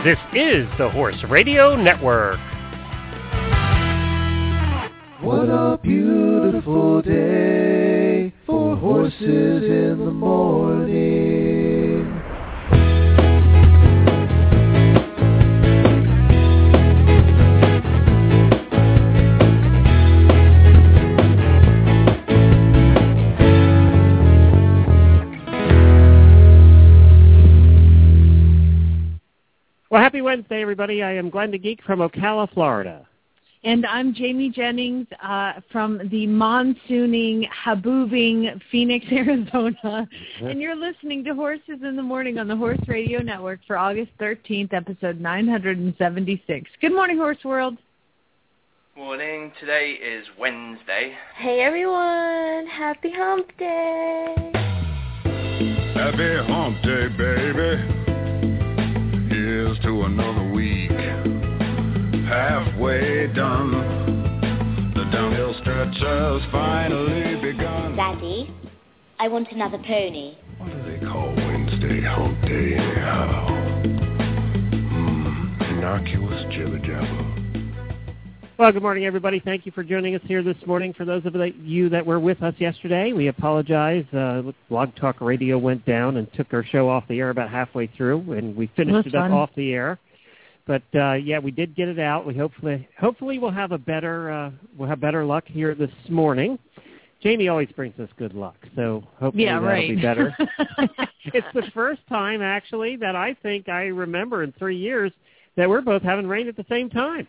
This is the Horse Radio Network. What a beautiful day for horses in the morning. Well, happy Wednesday, everybody. I am Glenn the Geek from Ocala, Florida. And I'm Jamie Jennings from the monsooning, haboobing Phoenix, Arizona. And you're listening to Horses in the Morning on the Horse Radio Network for August 13th, episode 976. Good morning, Horse World. Morning. Today is Wednesday. Hey, everyone. Happy Hump Day. Happy Hump Day, baby. Here's to another week. Halfway done, the downhill stretch has finally begun. Daddy, I want another pony. What do they call Wednesday Hump Day anyhow? Innocuous jibber jabber. Well, good morning, everybody. Thank you for joining us here this morning. For those of you that were with us yesterday, we apologize. Blog Talk Radio went down and took our show off the air about halfway through, and we finished it up off the air. But yeah, we did get it out. We hopefully we'll have better luck here this morning. Jamie always brings us good luck, so hopefully that'll be better. It's the first time actually that I think I remember in 3 years that we're both having rain at the same time.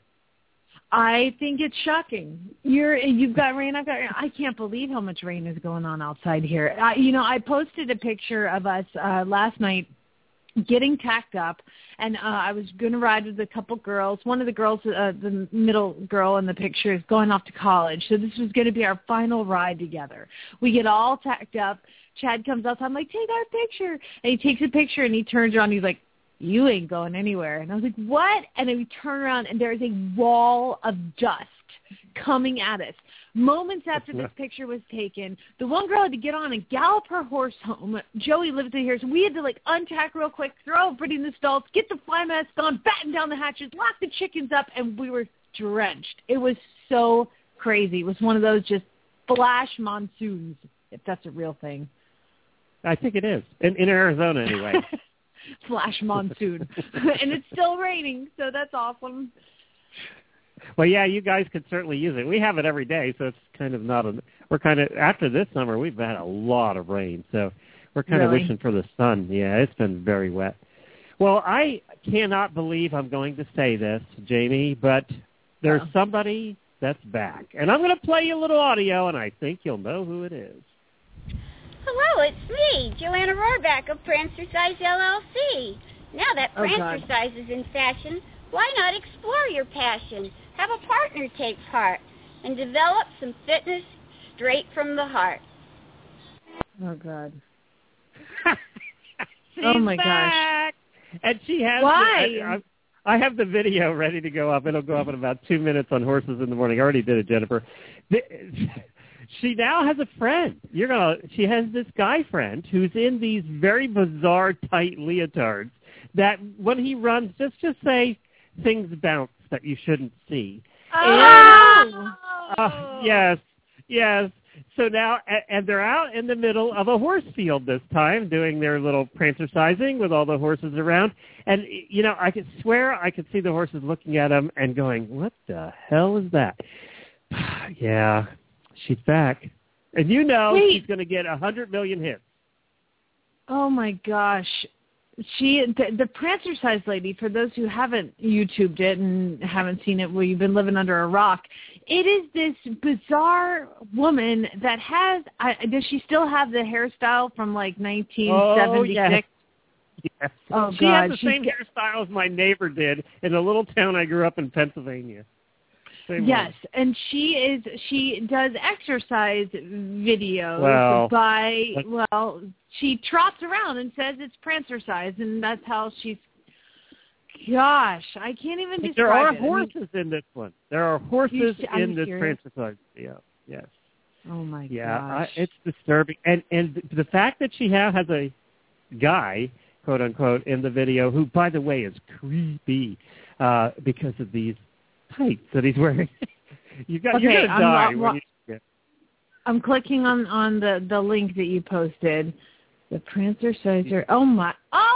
I think it's shocking. You've got rain, I've got rain. I can't believe how much rain is going on outside here. I posted a picture of us last night getting tacked up, and I was going to ride with a couple girls. One of the girls, the middle girl in the picture, is going off to college, so this was going to be our final ride together. We get all tacked up. Chad comes outside. I'm like, take our picture. And he takes a picture, and he turns around, and he's like, you ain't going anywhere. And I was like, what? And then we turn around, and there's a wall of dust coming at us. Moments after this picture was taken, the one girl had to get on and gallop her horse home. Joey lived here, so we had to untack real quick, throw everybody in the stalls, get the fly mask on, batten down the hatches, lock the chickens up, and we were drenched. It was so crazy. It was one of those just flash monsoons, if that's a real thing. I think it is, in Arizona anyway. Flash monsoon. And it's still raining, so that's awesome. Well, yeah, you guys could certainly use it. We have it every day, so it's kind of after this summer, we've had a lot of rain, so we're kind of wishing for the sun. Yeah, it's been very wet. Well, I cannot believe I'm going to say this, Jamie, but there's somebody that's back. And I'm going to play you a little audio, and I think you'll know who it is. Hello, it's me, Joanna Rohrback of Prancercise LLC. Now that Prancercise is in fashion, why not explore your passion? Have a partner take part and develop some fitness straight from the heart. Oh, God. Oh, my gosh. And she has... Why? I have the video ready to go up. It'll go up in about 2 minutes on Horses in the Morning. I already did it, Jennifer. She now has a friend. She has this guy friend who's in these very bizarre, tight leotards that when he runs, just say things bounce that you shouldn't see. Oh! Yes. So now, and they're out in the middle of a horse field this time, doing their little prancercising with all the horses around. And, I could swear I could see the horses looking at them and going, what the hell is that? Yeah. She's back. And she's going to get 100 million hits. Oh, my gosh. The Prancercise lady, for those who haven't YouTubed it and haven't seen it, you've been living under a rock, it is this bizarre woman that has, does she still have the hairstyle from 1976? Oh, yes. Oh, she has the same hairstyle as my neighbor did in a little town I grew up in, Pennsylvania. Yes, and she does exercise videos she trots around and says it's Prancercise, and that's how she's, gosh, I can't even describe it. There are horses in this one. There are horses in this Prancercise video, yes. Oh, my gosh. Yeah, it's disturbing. And the fact that she has a guy quote unquote, in the video, who, by the way, is creepy because of these tights that he's wearing. You're going to die when you see it. I'm clicking on the link that you posted. The Prancer Sizer. Oh my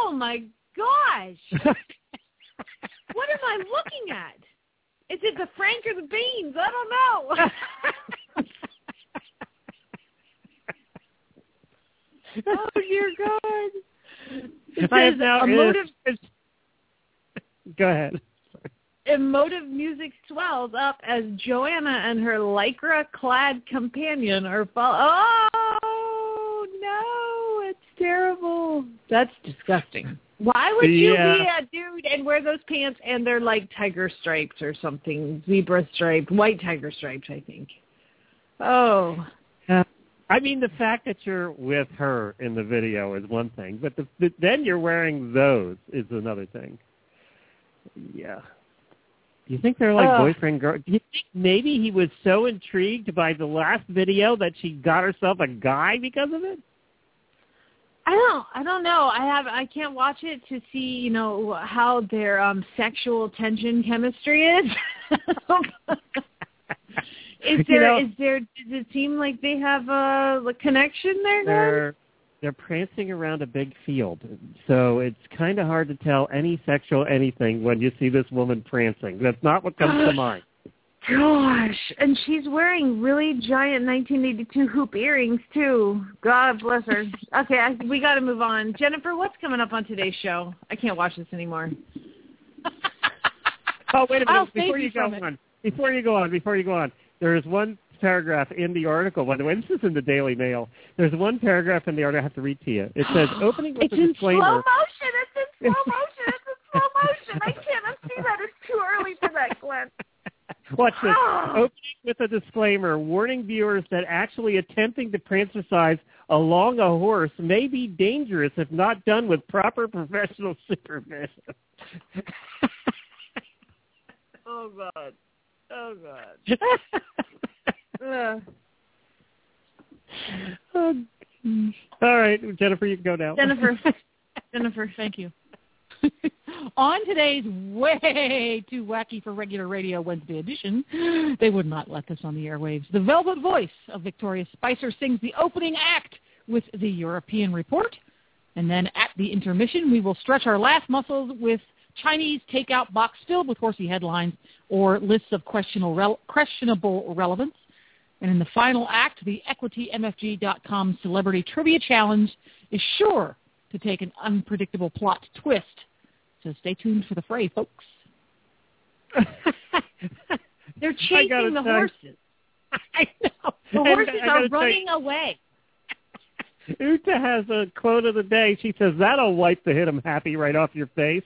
gosh! What am I looking at? Is it the Frank or the Beans? I don't know. Oh dear God! It says Go ahead. Emotive music swells up as Joanna and her lycra-clad companion are Oh no! It's terrible. That's disgusting. Why would you be a dude and wear those pants and they're like tiger stripes or something, zebra stripes, white tiger stripes, I think. Oh. I mean, the fact that you're with her in the video is one thing, but then you're wearing those is another thing. Yeah. Do you think they're like boyfriend girl? Do you think maybe he was so intrigued by the last video that she got herself a guy because of it? I don't know. I can't watch it to see, how their sexual tension chemistry is. Does it seem like they have a connection there? They're prancing around a big field, so it's kind of hard to tell any sexual anything when you see this woman prancing. That's not what comes to mind. Gosh, and she's wearing really giant 1982 hoop earrings, too. God bless her. Okay, we got to move on. Jennifer, what's coming up on today's show? I can't watch this anymore. Oh, wait a minute. Before you go on, there is one paragraph in the article. By the way, this is in the Daily Mail. There's one paragraph in the article I have to read to you. It says, opening with a disclaimer. It's in slow motion. I can't unsee that. It's too early for that, Glenn. Watch this. Opening with a disclaimer, warning viewers that actually attempting to prancercise along a horse may be dangerous if not done with proper professional supervision. Oh, God. All right, Jennifer, you can go now. Jennifer, thank you. On today's way too wacky for regular radio Wednesday edition, they would not let this on the airwaves. The velvet voice of Victoria Spicer sings the opening act with the European Report. And then at the intermission, we will stretch our laugh muscles with Chinese takeout box filled with horsey headlines or lists of questionable relevance. And in the final act, the EquityMFG.com Celebrity Trivia Challenge is sure to take an unpredictable plot twist. So stay tuned for the fray, folks. They're chasing the horses. I know. The horses are running away. Uta has a quote of the day. She says, that'll wipe the hit 'em happy right off your face.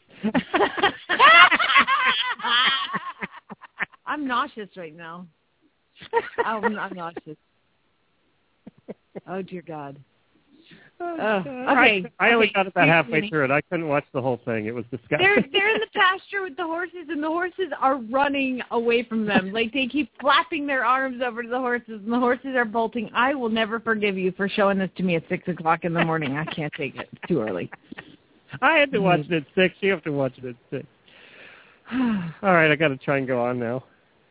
I'm nauseous right now. I'm nauseous. Oh, dear God. Okay. I only got about halfway through it. I couldn't watch the whole thing. It was disgusting. They're in the pasture with the horses, and the horses are running away from them. Like, they keep flapping their arms over to the horses, and the horses are bolting. I will never forgive you for showing this to me at 6 o'clock in the morning. I can't take it. It's too early. I had to watch it at 6. You have to watch it at 6. All right, I got to try and go on now.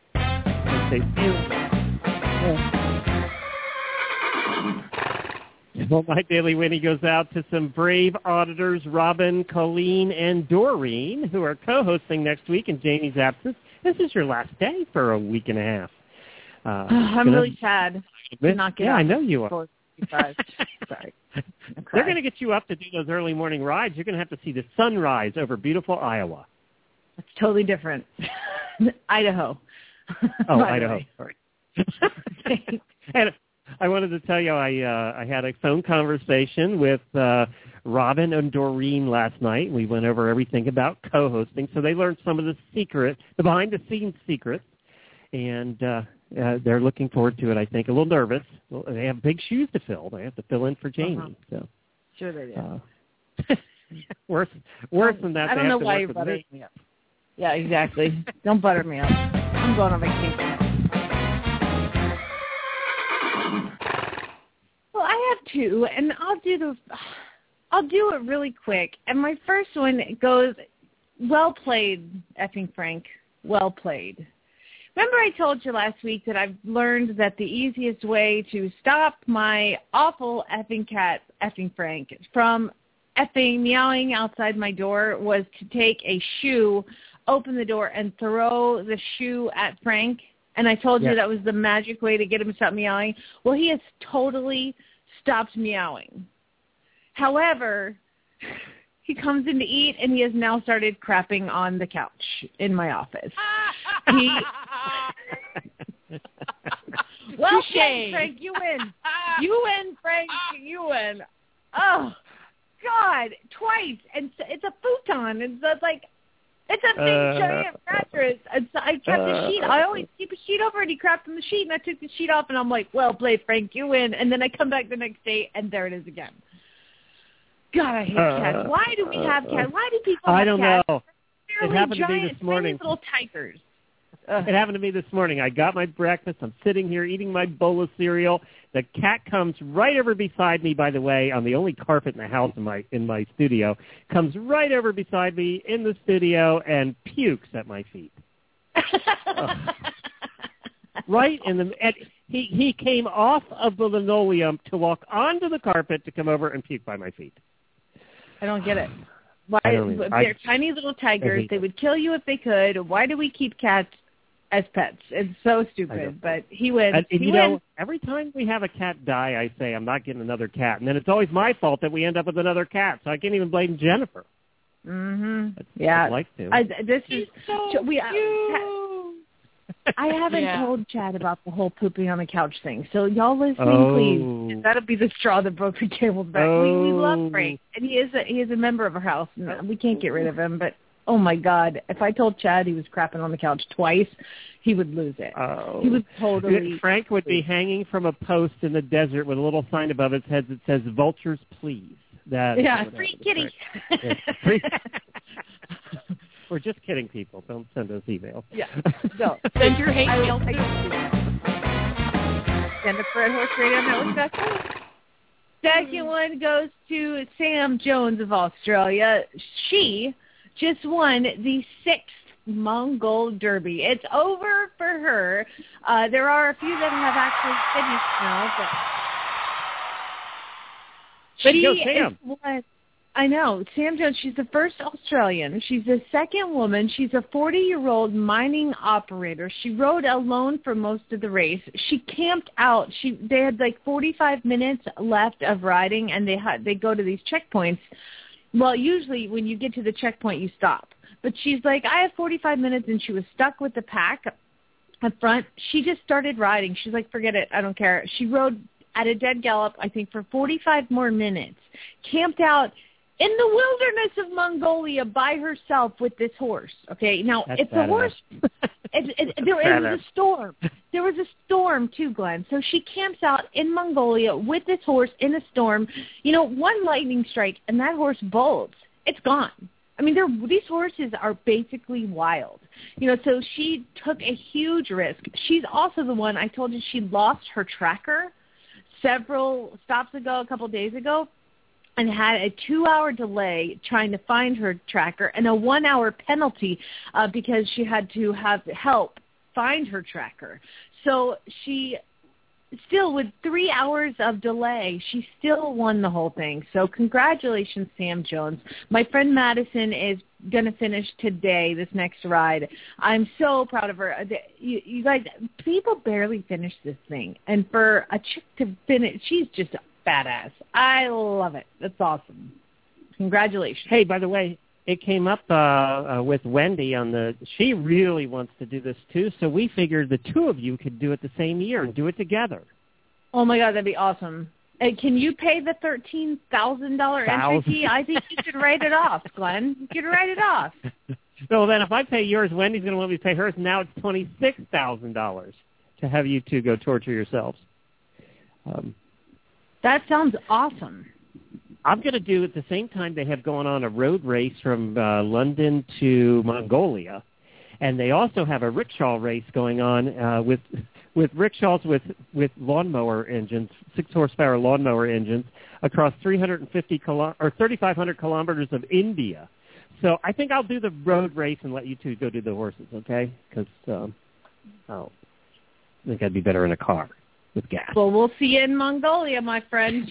Well, my Daily Winnie goes out to some brave auditors, Robin, Colleen, and Doreen, who are co-hosting next week in Jamie's absence. This is your last day for a week and a half. I'm really sad to not get I know you are. Sorry. They're going to get you up to do those early morning rides. You're going to have to see the sunrise over beautiful Iowa. That's totally different. Idaho. Oh, Idaho. Sorry. And I wanted to tell you I had a phone conversation with Robin and Doreen last night. We went over everything about co-hosting, so they learned some of the behind-the-scenes secrets, and they're looking forward to it, I think. A little nervous. Well, they have big shoes to fill. They have to fill in for Jamie. So. Sure they do. Worse than that. I don't know why you're buttering me up. Yeah, exactly. Don't butter me up. I'm going on vacation. Well, I have two, and I'll do it really quick. And my first one goes, well played, effing Frank. Well played. Remember I told you last week that I've learned that the easiest way to stop my awful effing cat, effing Frank, from effing meowing outside my door was to take a shoe, open the door, and throw the shoe at Frank. And I told you that was the magic way to get him to stop meowing. Well, he has totally stopped meowing. However, he comes in to eat, and he has now started crapping on the couch in my office. Well played, Frank. You win. You win, Frank. You win. Oh, God, twice. And it's a futon. It's a big giant mattress. And so I kept the sheet. I always keep a sheet over, and he crapped on the sheet, and I took the sheet off, and I'm like, well played, Frank. You win. And then I come back the next day, and there it is again. God, I hate cats. Why do we have cats? Why do people have cats? I don't know. They're It happened giant, to me this morning. little tigers. It happened to me this morning. I got my breakfast. I'm sitting here eating my bowl of cereal. The cat comes right over beside me, by the way, on the only carpet in the house in my studio, comes right over beside me in the studio and pukes at my feet. Right in the he came off of the linoleum to walk onto the carpet to come over and puke by my feet. I don't get it. Why? They're tiny little tigers. They would kill you if they could. Why do we keep cats as pets? It's so stupid, but he wins. And you know, every time we have a cat die, I say, I'm not getting another cat. And then it's always my fault that we end up with another cat. So I can't even blame Jennifer. Mm-hmm. I'd like to. This is so I haven't told Chad about the whole pooping on the couch thing. So y'all listening, please. That'll be the straw that broke the camel's back. We love Frank, and he is a member of our house. And we can't get rid of him, but oh my God, if I told Chad he was crapping on the couch twice, he would lose it. He would totally. Frank would be hanging from a post in the desert with a little sign above his head that says "Vultures, please." Free kitty. We're just kidding, people. Don't send us emails. Yeah. No. Send your hate mail. Jennifer at HorseRadioNetwork.com. Second one goes to Sam Jones of Australia. She just won the 6th Mongol Derby. It's over for her. There are a few that have actually finished now, but she is one. I know. Sam Jones, she's the first Australian. She's the second woman. She's a 40-year-old mining operator. She rode alone for most of the race. She camped out. They had like 45 minutes left of riding, and they go to these checkpoints. Well, usually when you get to the checkpoint, you stop. But she's like, I have 45 minutes, and she was stuck with the pack up front. She just started riding. She's like, forget it. I don't care. She rode at a dead gallop, I think, for 45 more minutes, camped out in the wilderness of Mongolia by herself with this horse. Okay, now That's it's a horse. There was a storm. There was a storm too, Glenn. So she camps out in Mongolia with this horse in a storm. You know, one lightning strike and that horse bolts. It's gone. I mean, these horses are basically wild. You know, so she took a huge risk. She's also the one, I told you, she lost her tracker several stops ago, a couple days ago, and had a 2-hour delay trying to find her tracker and a 1-hour penalty because she had to have help find her tracker. So she still, with 3 hours of delay, she still won the whole thing. So congratulations, Sam Jones. My friend Madison is going to finish today, this next ride. I'm so proud of her. You guys, people barely finish this thing. And for a chick to finish, she's just badass. I love it. That's awesome. Congratulations. Hey, by the way, it came up with Wendy she really wants to do this too, so we figured the two of you could do it the same year and do it together. Oh my God, that'd be awesome. Can you pay the $13,000 entry fee? I think you should write it off, Glenn. You could write it off. So then if I pay yours, Wendy's going to want me to pay hers. Now it's $26,000 to have you two go torture yourselves. That sounds awesome. I'm going to do at the same time they have going on a road race from London to Mongolia, and they also have a rickshaw race going on with with rickshaws with lawnmower engines, 6-horsepower lawnmower engines, across 3,500 kilometers of India. So I think I'll do the road race and let you two go do the horses, okay? Because I think I'd be better in a car with gas. Well, we'll see you in Mongolia, my friend.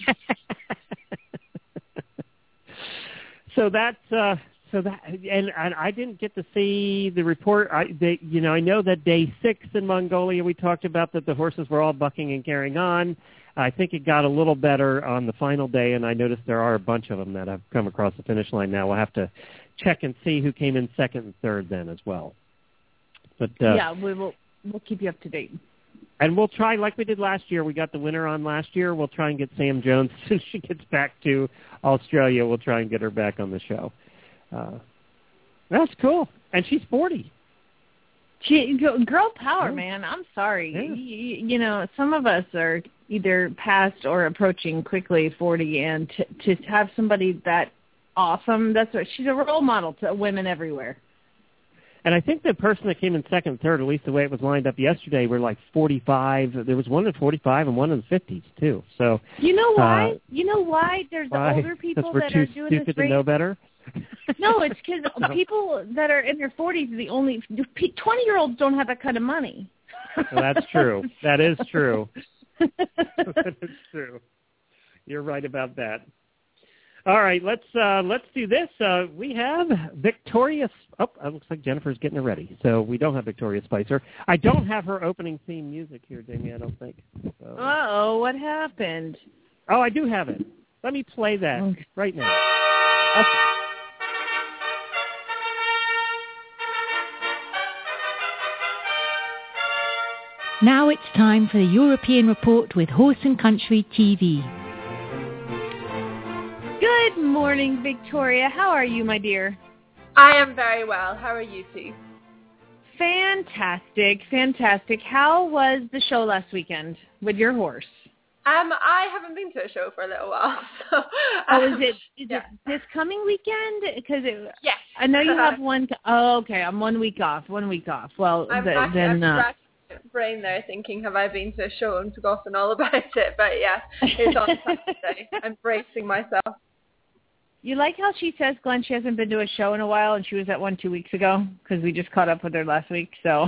And I didn't get to see the report. I know that day 6 in Mongolia we talked about that the horses were all bucking and carrying on. I think it got a little better on the final day, and I noticed there are a bunch of them that have come across the finish line now. We'll have to check and see who came in second and third then as well. But we'll keep you up to date. And we'll try, like we did last year. We got the winner on last year. We'll try and get Sam Jones as soon as she gets back to Australia. We'll try and get her back on the show. That's cool. And she's 40. Girl power, man. I'm sorry. Yeah. Some of us are either past or approaching quickly 40, and to have somebody that awesome, she's a role model to women everywhere. And I think the person that came in second and third, at least the way it was lined up yesterday, were like 45. There was one in 45 and one in the 50s, too. So you know why? There's the older people that are doing this race? Because we're too stupid to know better? No, it's because people that are in their 40s are the only 20-year-olds don't have that kind of money. Well, that's true. That is true. That is true. You're right about that. All right, let's do this. We have Victoria. Oh, it looks like Jennifer's getting it ready. So we don't have Victoria Spicer. I don't have her opening theme music here, Jamie. I don't think. So. Uh-oh, what happened? Oh, I do have it. Let me play that right now. Okay. Now it's time for the European Report with Horse and Country TV. Good morning, Victoria. How are you, my dear? I am very well. How are you two? Fantastic. How was the show last weekend with your horse? I haven't been to a show for a little while. So, is it this coming weekend? Because yes. I know you have one. Okay. I'm 1 week off. Well, I'm brain there thinking, have I been to a show and forgotten all about it? But yeah, it's on Saturday. I'm bracing myself. You like how she says, Glenn, she hasn't been to a show in a while, and she was at one 2 weeks ago because we just caught up with her last week. So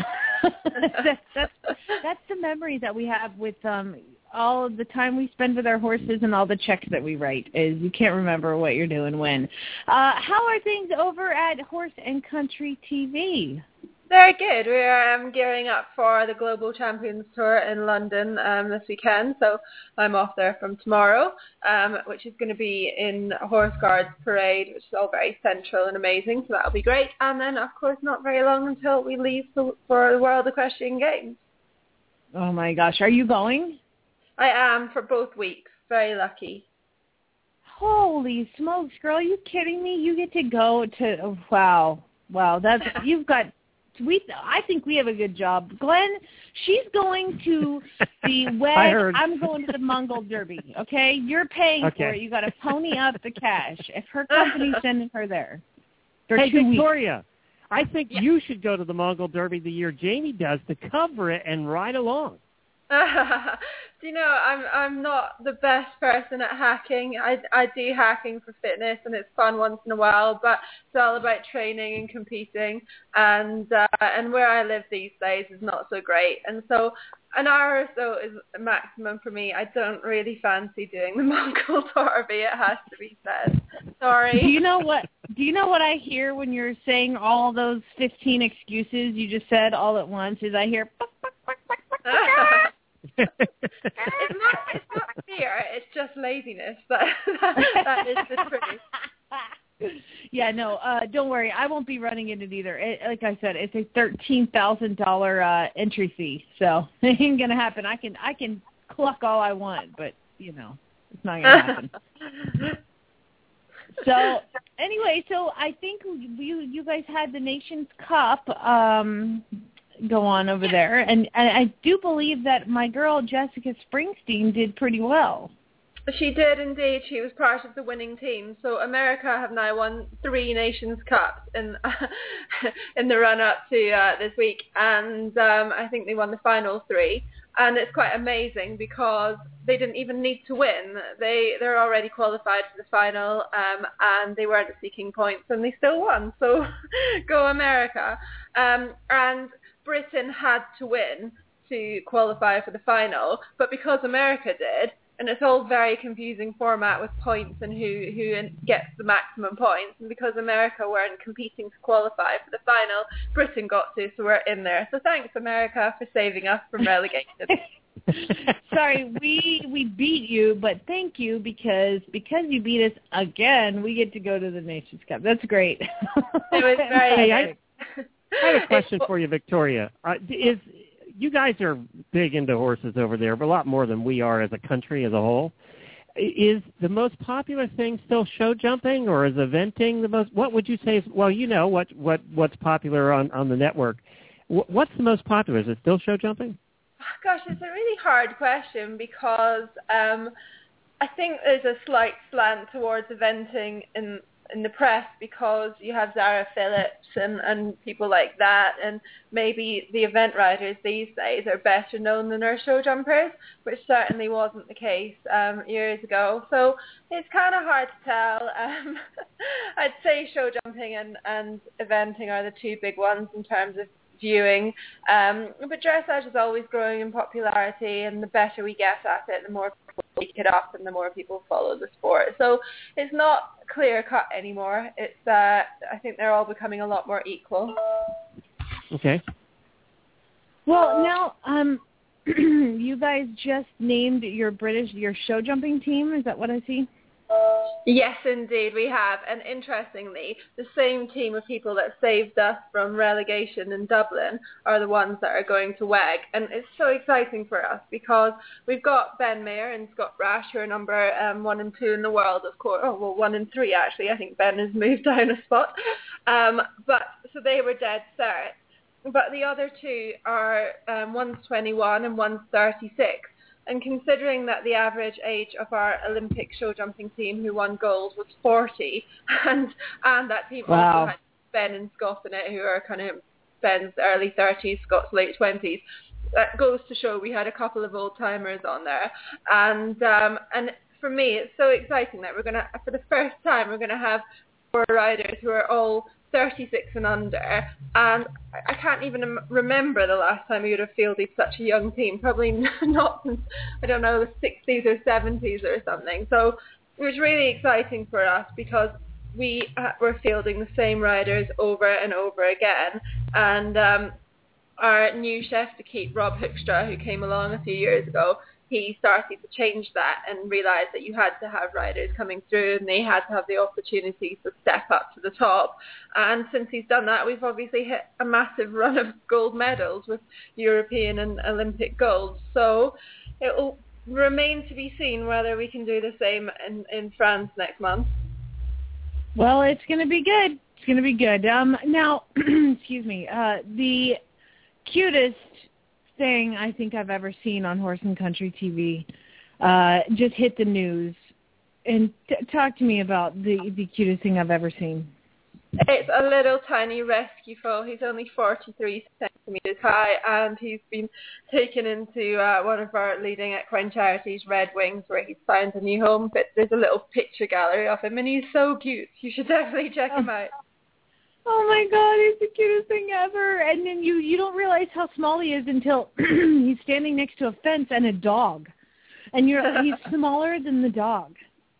that's the memory that we have with all of the time we spend with our horses and all the checks that we write is you can't remember what you're doing when. How are things over at Horse and Country TV? Very good. We're gearing up for the Global Champions Tour in London this weekend. So I'm off there from tomorrow, which is going to be in Horse Guards Parade, which is all very central and amazing. So that'll be great. And then, of course, not very long until we leave for the World Equestrian Games. Oh, my gosh. Are you going? I am for both weeks. Very lucky. Holy smokes, girl. Are you kidding me? You get to go to, wow. That's, you've got, I think we have a good job. Glenn, she's going to the WED. I'm going to the Mongol Derby, okay? You're paying for it. You got to pony up the cash. If her company's sending her there. Hey, Victoria, I think you should go to the Mongol Derby the year Jamie does to cover it and ride along. Do you know, I'm not the best person at hacking. I do hacking for fitness and it's fun once in a while, but it's all about training and competing, and where I live these days is not so great, and so an hour or so is a maximum for me. I don't really fancy doing the Mongol Derby, it has to be said. Sorry. Do you know what I hear when you're saying all those 15 excuses you just said all at once is I hear it's not fear, it's just laziness. That is the truth. Yeah, no, don't worry. I won't be running in it either. Like I said, it's a $13,000 entry fee, so it ain't gonna happen. I can cluck all I want, but it's not gonna happen. So anyway, so I think you guys had the Nations Cup go on over there, and I do believe that my girl Jessica Springsteen did pretty well. She did indeed. She was part of the winning team. So America have now won 3 Nations Cups in the run up to this week, and I think they won the final 3. And it's quite amazing because they didn't even need to win. They're already qualified for the final, and they weren't seeking points, and they still won. So go America. And Britain had to win to qualify for the final, but because America did, and it's all very confusing format with points and who gets the maximum points, and because America weren't competing to qualify for the final, Britain got to, so we're in there. So thanks, America, for saving us from relegation. Sorry, we beat you, but thank you because you beat us again, we get to go to the Nations Cup. That's great. It was very I have a question for you, Victoria. You guys are big into horses over there, but a lot more than we are as a country as a whole. Is the most popular thing still show jumping, or is eventing the most? What would you say is, well, you know what's popular on the network. What's the most popular? Is it still show jumping? Gosh, it's a really hard question because I think there's a slight slant towards eventing in the press because you have Zara Phillips and people like that, and maybe the event riders these days are better known than our show jumpers, which certainly wasn't the case years ago. So it's kind of hard to tell. I'd say show jumping and eventing are the two big ones in terms of viewing, but dressage is always growing in popularity, and the better we get at it, the more people take it up and the more people follow the sport. So it's not clear cut anymore. It's I think they're all becoming a lot more equal. Okay. Well, now you guys just named your show jumping team. Is that what I see? Yes, indeed, we have. And interestingly, the same team of people that saved us from relegation in Dublin are the ones that are going to WEG. And it's so exciting for us because we've got Ben Mayer and Scott Brash, who are number 1 and 2 in the world, of course. Oh, well, 1 and 3, actually. I think Ben has moved down a spot. So they were dead cert. But the other two are one's 21 and one's 36. And considering that the average age of our Olympic show jumping team who won gold was 40, and that team also had Ben and Scott in it, who are kind of Ben's early 30s, Scott's late 20s, that goes to show we had a couple of old timers on there. And for me, it's so exciting that we're going to, for the first time, we're going to have 4 riders who are all 36 and under, and I can't even remember the last time we would have fielded such a young team, probably not since, I don't know, the 60s or 70s or something. So it was really exciting for us because we were fielding the same riders over and over again, and our new chef to keep, Rob Hoekstra, who came along a few years ago, he started to change that and realised that you had to have riders coming through and they had to have the opportunity to step up to the top. And since he's done that, we've obviously hit a massive run of gold medals with European and Olympic gold. So it will remain to be seen whether we can do the same in France next month. Well, it's going to be good. It's going to be good. Now, excuse me, the cutest thing I think I've ever seen on Horse and Country TV just hit the news. And talk to me about the cutest thing I've ever seen. It's a little tiny rescue foal. He's only 43 centimetres high, and he's been taken into one of our leading equine charities, Red Wings, where he's found a new home. But there's a little picture gallery of him, and he's so cute. You should definitely check him out. Oh my God, he's the cutest thing ever. And then you don't realize how small he is until he's standing next to a fence and a dog. And he's smaller than the dog.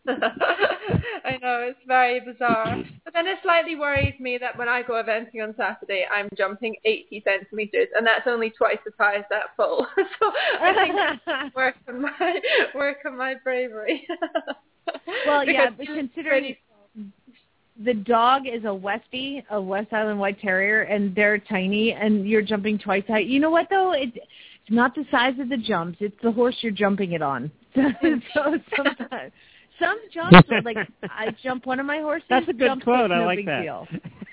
I know, it's very bizarre. But then it slightly worries me that when I go eventing on Saturday, I'm jumping 80 centimetres, and that's only twice as high as that foal. So I think work on my bravery. Well, yeah, but considering the dog is a Westie, a West Island White Terrier, and they're tiny, and you're jumping twice high. You know what, though? It's not the size of the jumps. It's the horse you're jumping it on. So sometimes, some jumps, like I jump one of my horses. That's a good quote. I like that. Deal.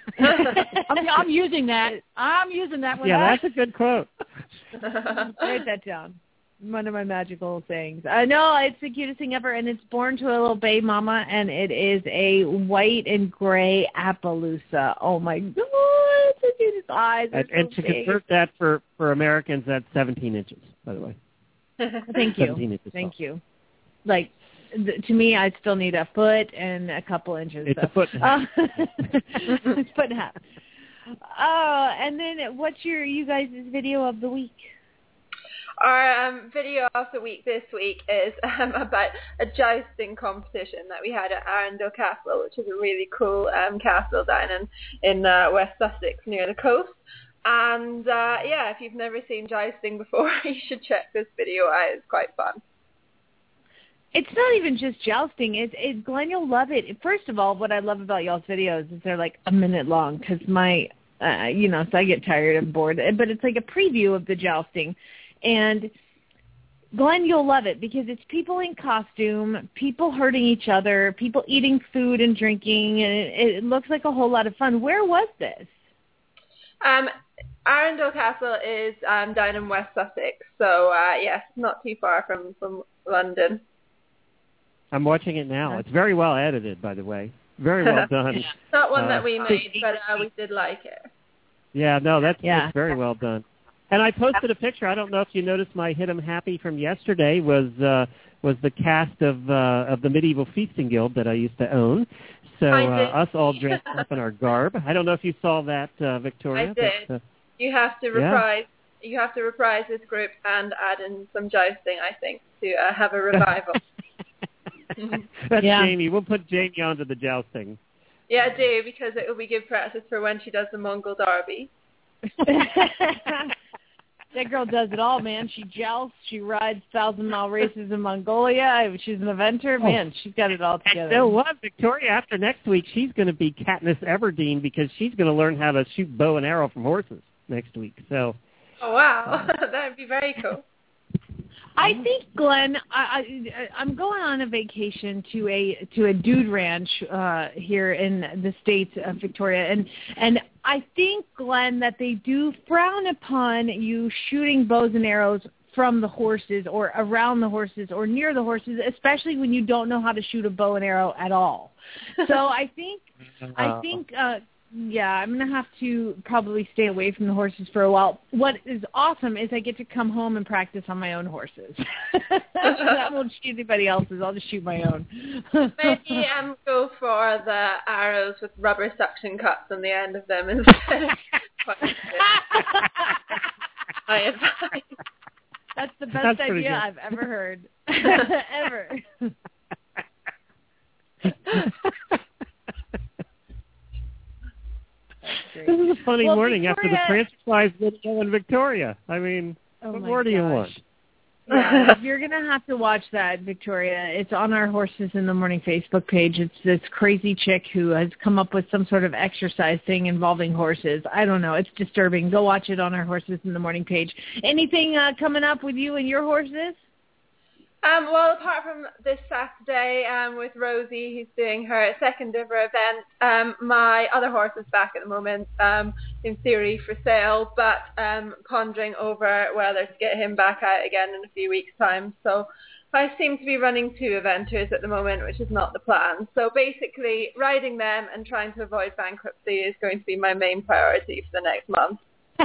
I'm using that. One. Yeah, that's a good quote. Write that down. One of my magical sayings. No, it's the cutest thing ever, and it's born to a little bay mama, and it is a white and gray Appaloosa. Oh my God, it's the cutest eyes. And so to big. convert that for Americans, that's 17 inches, by the way. Thank you. 17 inches Thank tall. you. Like, to me, I still need a foot and a couple inches. It's a foot and a half. It's a foot and a half. Oh, and then what's you guys' video of the week? Our video of the week this week is about a jousting competition that we had at Arundel Castle, which is a really cool castle down in West Sussex near the coast. And if you've never seen jousting before, you should check this video out. It's quite fun. It's not even just jousting. Glenn, you'll love it. First of all, what I love about y'all's videos is they're like a minute long because so I get tired and bored. But it's like a preview of the jousting. And Glenn, you'll love it because it's people in costume, people hurting each other, people eating food and drinking, and it looks like a whole lot of fun. Where was this? Arundel Castle is down in West Sussex, so yes, not too far from London. I'm watching it now. It's very well edited, by the way. Very well done. It's not one that we made, but we did like it. Yeah, no, that's very well done. And I posted a picture. I don't know if you noticed my Hit 'em Happy from yesterday was the cast of the Medieval Feasting Guild that I used to own. So us all dressed up in our garb. I don't know if you saw that, Victoria. I did. But, you have to reprise. Yeah. You have to reprise this group and add in some jousting, I think, to have a revival. That's Jamie. We'll put Jamie onto the jousting. Yeah, do, because it will be good practice for when she does the Mongol Derby. That girl does it all, man. She jousts. She rides 1,000-mile races in Mongolia. She's an eventer. Man, she's got it all together. And so what, Victoria, after next week, she's going to be Katniss Everdeen because she's going to learn how to shoot bow and arrow from horses next week. So. Oh, wow. That would be very cool. I think, Glenn, I'm going on a vacation to a dude ranch here in the States of Victoria, and I think, Glenn, that they do frown upon you shooting bows and arrows from the horses or around the horses or near the horses, especially when you don't know how to shoot a bow and arrow at all. So I think I'm going to have to probably stay away from the horses for a while. What is awesome is I get to come home and practice on my own horses. I won't shoot anybody else's. I'll just shoot my own. Maybe go for the arrows with rubber suction cups on the end of them instead. My advice. That's the best idea I've ever heard. Ever. This is a funny morning Victoria, after the transfer video in Victoria. I mean, what more do you want? Yeah, you're going to have to watch that, Victoria. It's on our Horses in the Morning Facebook page. It's this crazy chick who has come up with some sort of exercise thing involving horses. I don't know. It's disturbing. Go watch it on our Horses in the Morning page. Anything coming up with you and your horses? Well, apart from this Saturday with Rosie, who's doing her second ever event, my other horse is back at the moment, in theory for sale, but pondering over whether to get him back out again in a few weeks' time. So I seem to be running 2 eventers at the moment, which is not the plan. So basically, riding them and trying to avoid bankruptcy is going to be my main priority for the next month.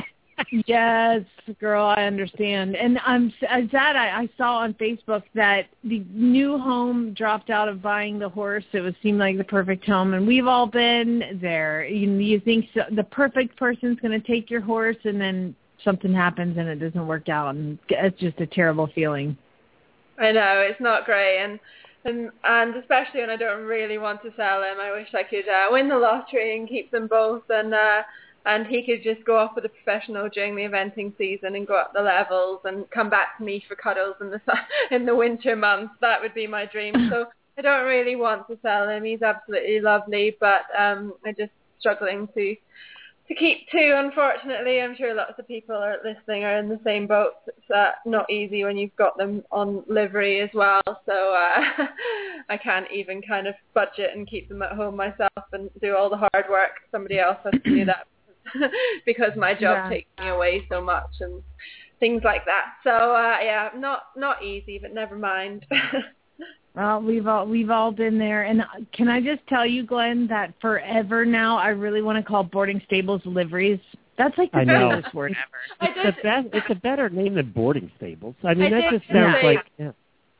Yes, girl, I understand. And I saw on Facebook that the new home dropped out of buying the horse. It seemed like the perfect home, and we've all been there. You think the perfect person's going to take your horse, and then something happens and it doesn't work out, and it's just a terrible feeling. I know, it's not great, and especially when I don't really want to sell him. I wish I could win the lottery and keep them both, and he could just go off with a professional during the eventing season and go up the levels and come back to me for cuddles in the winter months. That would be my dream. So I don't really want to sell him. He's absolutely lovely, but I'm just struggling to keep 2, unfortunately. I'm sure lots of people are listening are in the same boat. It's not easy when you've got them on livery as well. So I can't even kind of budget and keep them at home myself and do all the hard work. Somebody else has to do that. Because my job takes me away so much and things like that. So not easy, but never mind. Well, we've all been there, and can I just tell you, Glenn, that forever now I really want to call boarding stables liveries. That's like the I know. coolest word ever. It's a better name than boarding stables. I mean, I that did just sounds say- like... Yeah.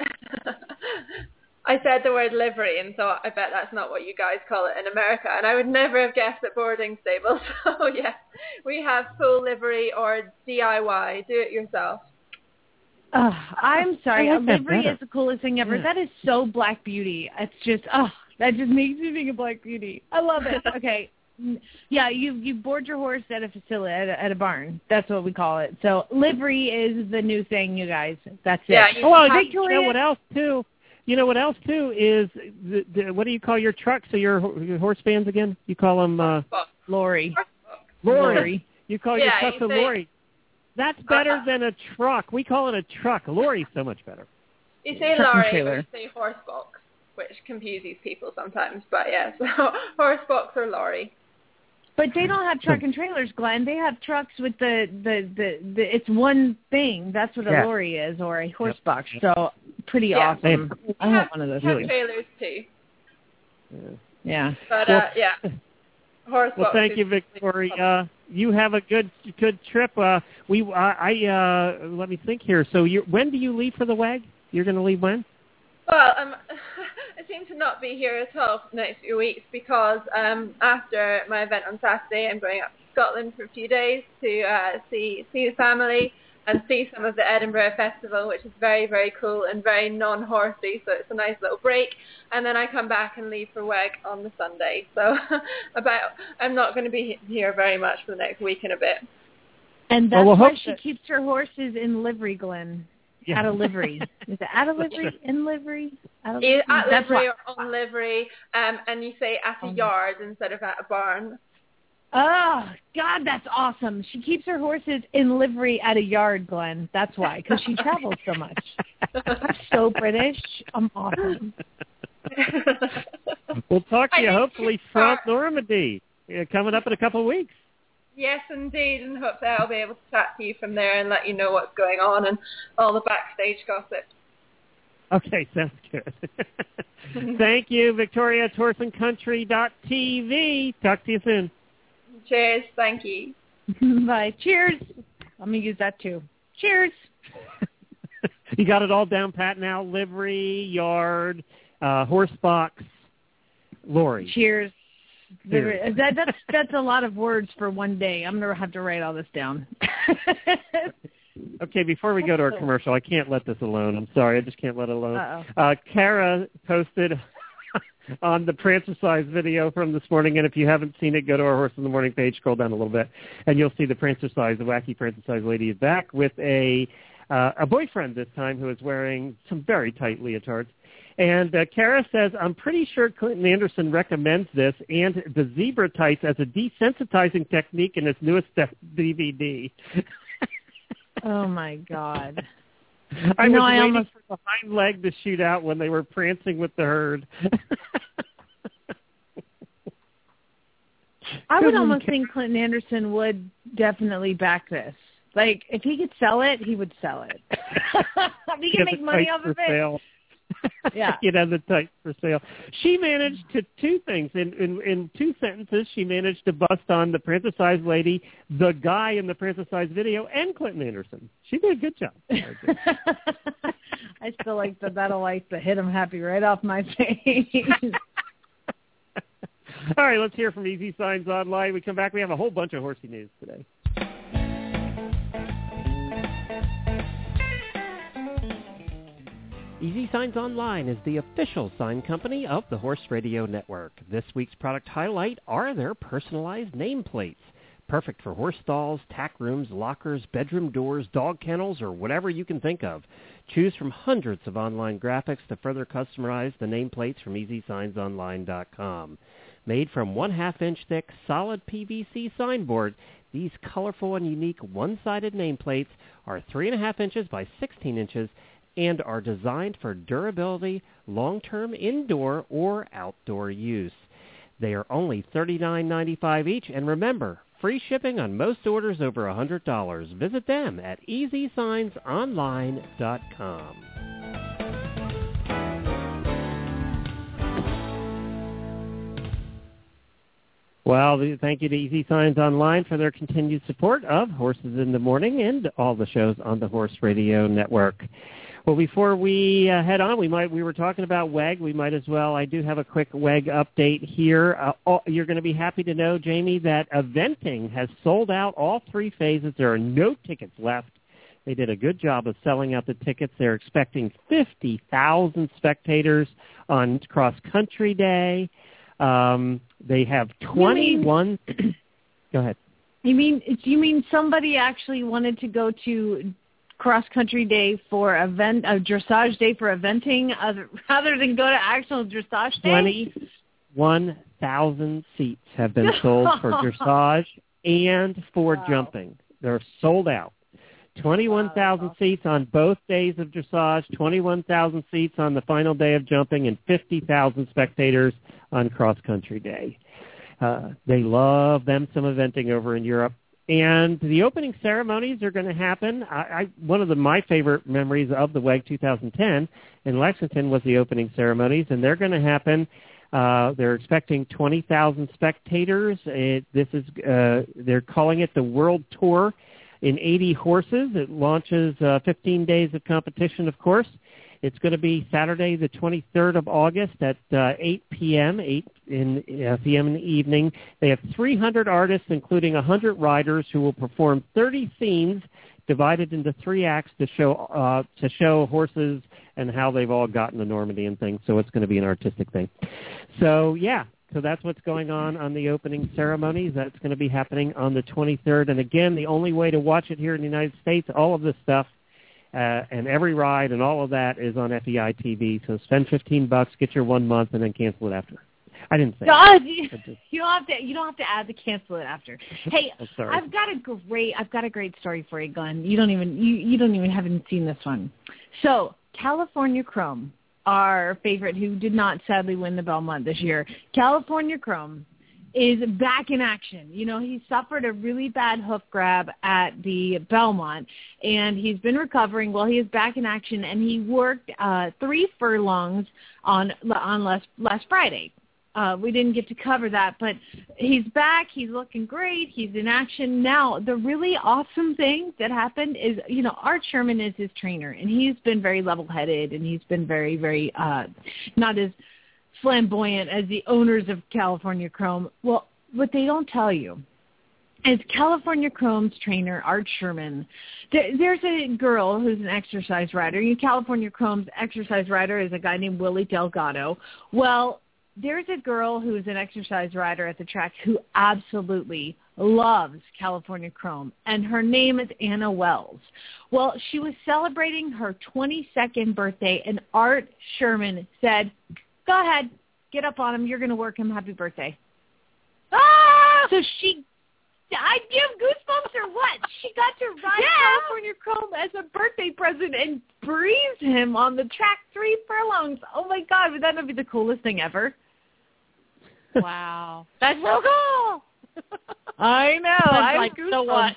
I said the word livery and thought, I bet that's not what you guys call it in America. And I would never have guessed at boarding stables. So, yes, we have full livery or DIY, do it yourself. I'm sorry. I A like that livery better. is the coolest thing ever. Yeah. That is so Black Beauty. It's just, that just makes me think of Black Beauty. I love it. Okay. Yeah, you board your horse at a facility, at a barn. That's what we call it. So livery is the new thing, you guys. That's it. Yeah, Oh, you know what else, too? You know what else, too, is what do you call your trucks or your horse bands again? You call them... Lorry. Lorry. You call your trucks a you say- lorry. That's better than a truck. We call it a truck. A lorry's so much better. You say Truck and lorry, trailer. but you say horse box, which confuses people sometimes. But yeah, so horse box or lorry. But they don't have truck and trailers, Glenn. They have trucks with the it's one thing. That's what a Yeah. lorry is, or a horse box. So pretty awesome. I want one of those. We have trailers too. Yeah. But Well- yeah, horse Well, box. thank you, Victoria. You have a good trip. Let me think here. So, when do you leave for the WAG? You're going to leave when? Well, I seem to not be here at all for the next few weeks because after my event on Saturday, I'm going up to Scotland for a few days to see the family and see some of the Edinburgh Festival, which is very, very cool and very non-horsey, so it's a nice little break. And then I come back and leave for WEG on the Sunday. So I'm not going to be here very much for the next week and a bit. And that's why she keeps her horses in livery, Glenn. Yeah. Out of livery. Is it out of livery? In livery? Out of At That's livery why. or on livery, and you say at a yard instead of at a barn. Oh, God, that's awesome. She keeps her horses in livery at a yard, Glenn. That's why, because she travels so much. I'm so British. I'm awesome. We'll talk to you I need hopefully to from start. Normandy coming up in a couple of weeks. Yes, indeed, and hopefully I'll be able to chat to you from there and let you know what's going on and all the backstage gossip. Okay, sounds good. Thank you, Victoria at horseandcountry.tv. Talk to you soon. Cheers, thank you. Bye. Cheers. Let me use that too. Cheers. You got it all down pat now. Livery, yard, horse box, lorry. Cheers. Cheers. That's a lot of words for one day. I'm going to have to write all this down. Okay, before we go to our commercial, I can't let this alone. I'm sorry, I just can't let it alone. Kara posted on the Prancercise video from this morning, and if you haven't seen it, go to our Horse in the Morning page, scroll down a little bit, and you'll see the Prancercise, the wacky Prancercise lady is back with a boyfriend this time who is wearing some very tight leotards. And Kara says, I'm pretty sure Clinton Anderson recommends this and the zebra tights as a desensitizing technique in his newest DVD. Oh, my God. I was waiting for the hind leg to shoot out when they were prancing with the herd. I would almost think Clinton Anderson would definitely back this. Like, if he could sell it, he would sell it. If he can make money off of it. Sale. Yeah. You know, the tights for sale. She managed to two things. In two sentences, she managed to bust on the Prancercise lady, the guy in the Prancercise video, and Clinton Anderson. She did a good job. I still like the battle lights that hit him happy right off my face. All right, let's hear from Easy Signs Online. We come back. We have a whole bunch of horsey news today. Easy Signs Online is the official sign company of the Horse Radio Network. This week's product highlight are their personalized nameplates. Perfect for horse stalls, tack rooms, lockers, bedroom doors, dog kennels, or whatever you can think of. Choose from hundreds of online graphics to further customize the nameplates from EasySignsOnline.com. Made from 1/2-inch thick solid PVC signboard, these colorful and unique one-sided nameplates are 3.5 inches by 16 inches and are designed for durability, long-term indoor or outdoor use. They are only $39.95 each, and remember, free shipping on most orders over $100. Visit them at EasySignsOnline.com. Well, thank you to Easy Signs Online for their continued support of Horses in the Morning and all the shows on the Horse Radio Network. Well, before we head on, we were talking about WEG. We might as well. I do have a quick WEG update here. You're going to be happy to know, Jamie, that eventing has sold out all 3 phases. There are no tickets left. They did a good job of selling out the tickets. They're expecting 50,000 spectators on Cross Country Day. They have 21. Go ahead. You mean somebody actually wanted to go to Cross Country Day for dressage day for eventing, rather than go to actual dressage day? 21,000 seats have been sold for dressage and for jumping. They're sold out. 21,000 seats on both days of dressage, 21,000 seats on the final day of jumping, and 50,000 spectators on Cross Country Day. They love them some eventing over in Europe. And the opening ceremonies are going to happen. One of my favorite memories of the WEG 2010 in Lexington was the opening ceremonies, and they're going to happen. They're expecting 20,000 spectators. They're calling it the World Tour in 80 horses. It launches 15 days of competition, of course. It's going to be Saturday, the 23rd of August at 8 p.m., 8 p.m. in the evening. They have 300 artists, including 100 riders, who will perform 30 scenes divided into 3 acts to show horses and how they've all gotten to Normandy and things. So it's going to be an artistic thing. So that's what's going on the opening ceremonies. That's going to be happening on the 23rd. And again, the only way to watch it here in the United States, all of this stuff, and every ride and all of that is on FEI TV. So spend $15, get your 1 month, and then cancel it after. I didn't say that. You don't have to add the cancel it after. Hey, I've got a great story for you, Glenn. You don't even haven't seen this one. So California Chrome, our favorite, who did not sadly win the Belmont this year, California Chrome is back in action. You know, he suffered a really bad hoof grab at the Belmont, and he's been recovering. Well, he is back in action, and he worked 3 furlongs on last Friday. We didn't get to cover that, but he's back. He's looking great. He's in action. Now, the really awesome thing that happened is, Art Sherman is his trainer, and he's been very level-headed, and he's been very, very not as flamboyant as the owners of California Chrome. Well, what they don't tell you is California Chrome's trainer, Art Sherman, there's a girl who's an exercise rider. California Chrome's exercise rider is a guy named Willie Delgado. Well, there's a girl who's an exercise rider at the track who absolutely loves California Chrome, and her name is Anna Wells. Well, she was celebrating her 22nd birthday, and Art Sherman said, "Go ahead, get up on him. You're going to work him. Happy birthday." Ah! So I give goosebumps or what? She got to ride California Chrome as a birthday present and breeze him on the track 3 furlongs. Oh, my God. Would that not be the coolest thing ever? Wow. That's so cool. I know. I like, so what?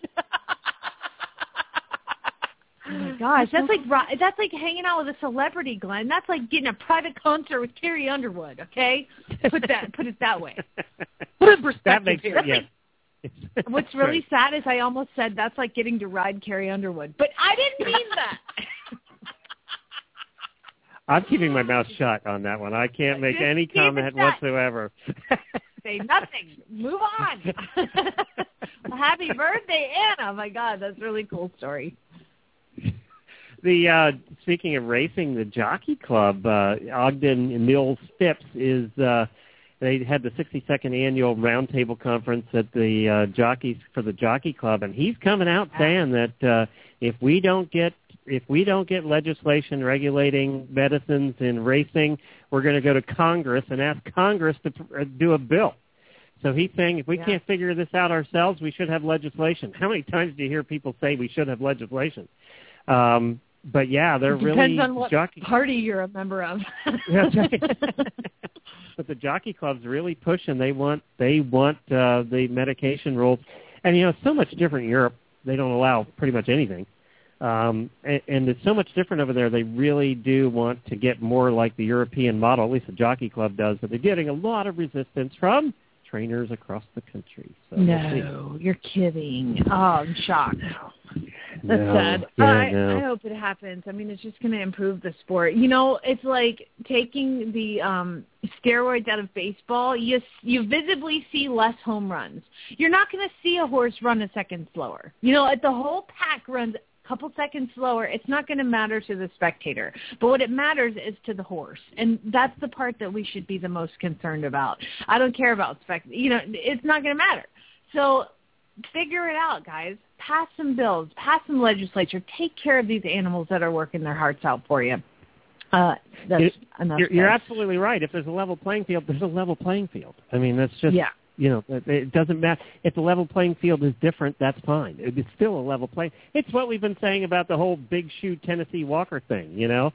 Oh my gosh, that's like hanging out with a celebrity, Glenn. That's like getting a private concert with Carrie Underwood. Okay, put it that way. Put it in perspective here. Yes. What's really sad is I almost said that's like getting to ride Carrie Underwood, but I didn't mean that. I'm keeping my mouth shut on that one. I can't make any comment whatsoever. Say nothing. Move on. Well, happy birthday, Anna. Oh my God, that's a really cool story. Speaking of racing, the Jockey Club, Ogden Mills Phipps is they had the 62nd annual roundtable conference at the jockeys for the Jockey Club, and he's coming out saying that if we don't get legislation regulating medicines in racing, we're going to go to Congress and ask Congress to do a bill. So he's saying if we can't figure this out ourselves, we should have legislation. How many times do you hear people say we should have legislation? But yeah, they're really depends on what party you're a member of. That's right. But the Jockey Club's really pushing. They want the medication rules, and it's so much different in Europe. They don't allow pretty much anything, and it's so much different over there. They really do want to get more like the European model. At least the Jockey Club does, but they're getting a lot of resistance from trainers across the country. So no, you're kidding. Oh, I'm shocked. That's sad. Yeah, I hope it happens. I mean, it's just going to improve the sport. You know, it's like taking the steroids out of baseball. You visibly see less home runs. You're not going to see a horse run a second slower. You know, the whole pack runs a couple seconds slower. It's not going to matter to the spectator. But what it matters is to the horse. And that's the part that we should be the most concerned about. I don't care about it's not going to matter. So figure it out, guys. Pass some bills. Pass some legislature. Take care of these animals that are working their hearts out for you. That's enough. You're absolutely right. If there's a level playing field, there's a level playing field. I mean, that's just, it doesn't matter. If the level playing field is different, that's fine. It's still a level playing. It's what we've been saying about the whole Big Shoe Tennessee Walker thing,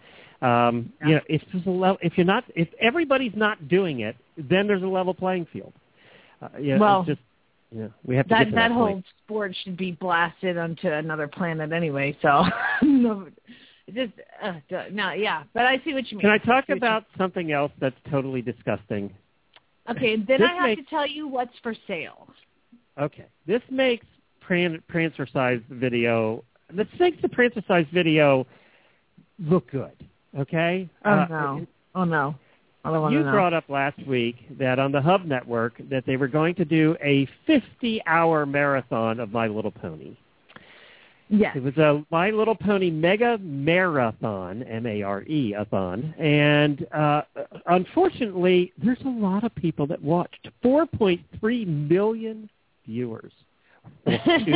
if everybody's not doing it, then there's a level playing field. It's just, we have to get to that whole point. Sport should be blasted onto another planet anyway. So, but I see what you mean. Can I talk about something else that's totally disgusting? Okay, then I have to tell you what's for sale. Okay, this makes Prancer Size video. This makes the Prancer Size video look good. Okay. Oh no. You brought up last week that on the Hub Network that they were going to do a 50-hour marathon of My Little Pony. Yes. It was a My Little Pony Mega Marathon, M-A-R-E-a-thon, and unfortunately, there's a lot of people that watched. 4.3 million viewers. Do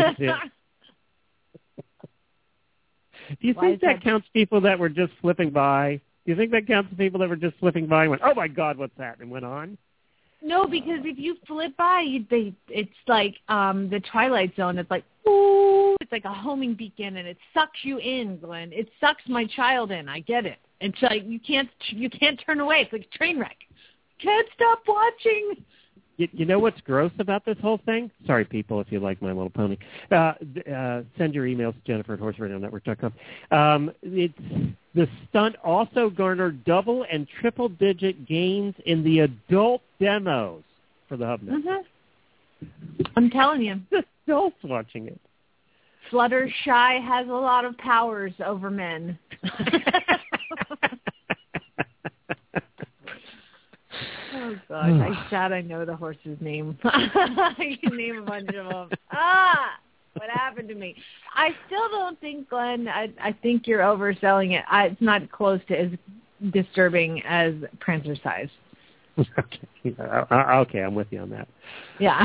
you think that counts people that were just flipping by? Do you think that counts people that were just flipping by and went, "Oh my God, what's that?" and went on? No, because if you flip by, it's like the Twilight Zone. It's like, ooh, it's like a homing beacon, and it sucks you in, Glenn. It sucks my child in. I get it. It's like you can't turn away. It's like a train wreck. Can't stop watching. You know what's gross about this whole thing? Sorry, people, if you like My Little Pony. Send your emails to Jennifer@horseradionetwork.com. The stunt also garnered double and triple-digit gains in the adult demos for the Hub Network. Mm-hmm. I'm telling you. The adults watching it. Fluttershy has a lot of powers over men. Oh, God. I know the horse's name. I can name a bunch of them. What happened to me? I still don't think, Glenn, I think you're overselling it. It's not close to as disturbing as Prancer Size. Okay, I'm with you on that. Yeah.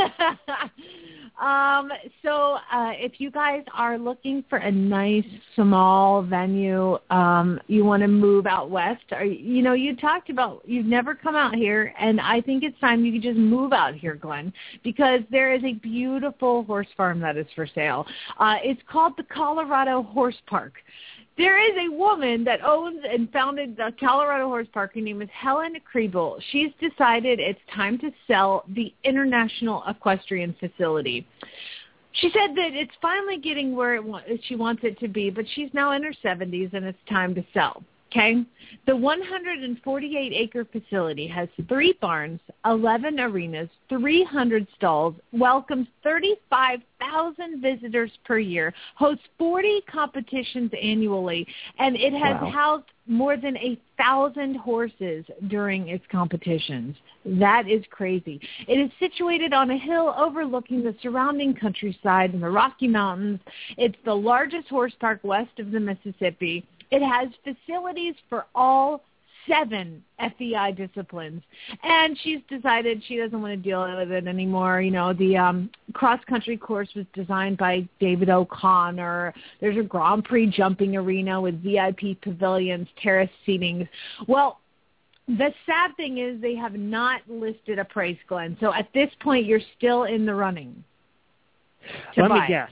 So if you guys are looking for a nice small venue, you want to move out west, you talked about you've never come out here, and I think it's time you could just move out here, Glenn, because there is a beautiful horse farm that is for sale. It's called the Colorado Horse Park. There is a woman that owns and founded the Colorado Horse Park. Her name is Helen Kriebel. She's decided it's time to sell the International Equestrian Facility. She said that it's finally getting where she wants it to be, but she's now in her 70s and it's time to sell. Okay? The 148-acre facility has 3 barns, 11 arenas, 300 stalls, welcomes 35,000 visitors per year, hosts 40 competitions annually, and it has housed more than 1,000 horses during its competitions. That is crazy. It is situated on a hill overlooking the surrounding countryside and the Rocky Mountains. It's the largest horse park west of the Mississippi. It has facilities for all 7 FEI disciplines. And she's decided she doesn't want to deal with it anymore. The cross-country course was designed by David O'Connor. There's a Grand Prix jumping arena with VIP pavilions, terrace seatings. Well, the sad thing is they have not listed a price, Glenn. So at this point, you're still in the running. Let me guess.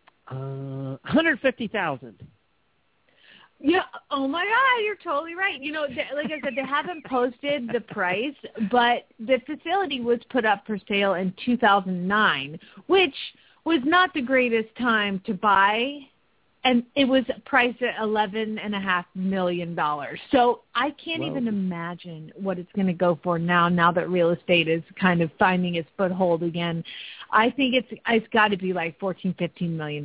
$150,000. Yeah. Oh my God, you're totally right. Like I said, they haven't posted the price, but the facility was put up for sale in 2009, which was not the greatest time to buy And it was priced at $11.5 million. So I can't even imagine what it's going to go for now that real estate is kind of finding its foothold again. I think it's got to be like $14-15 million.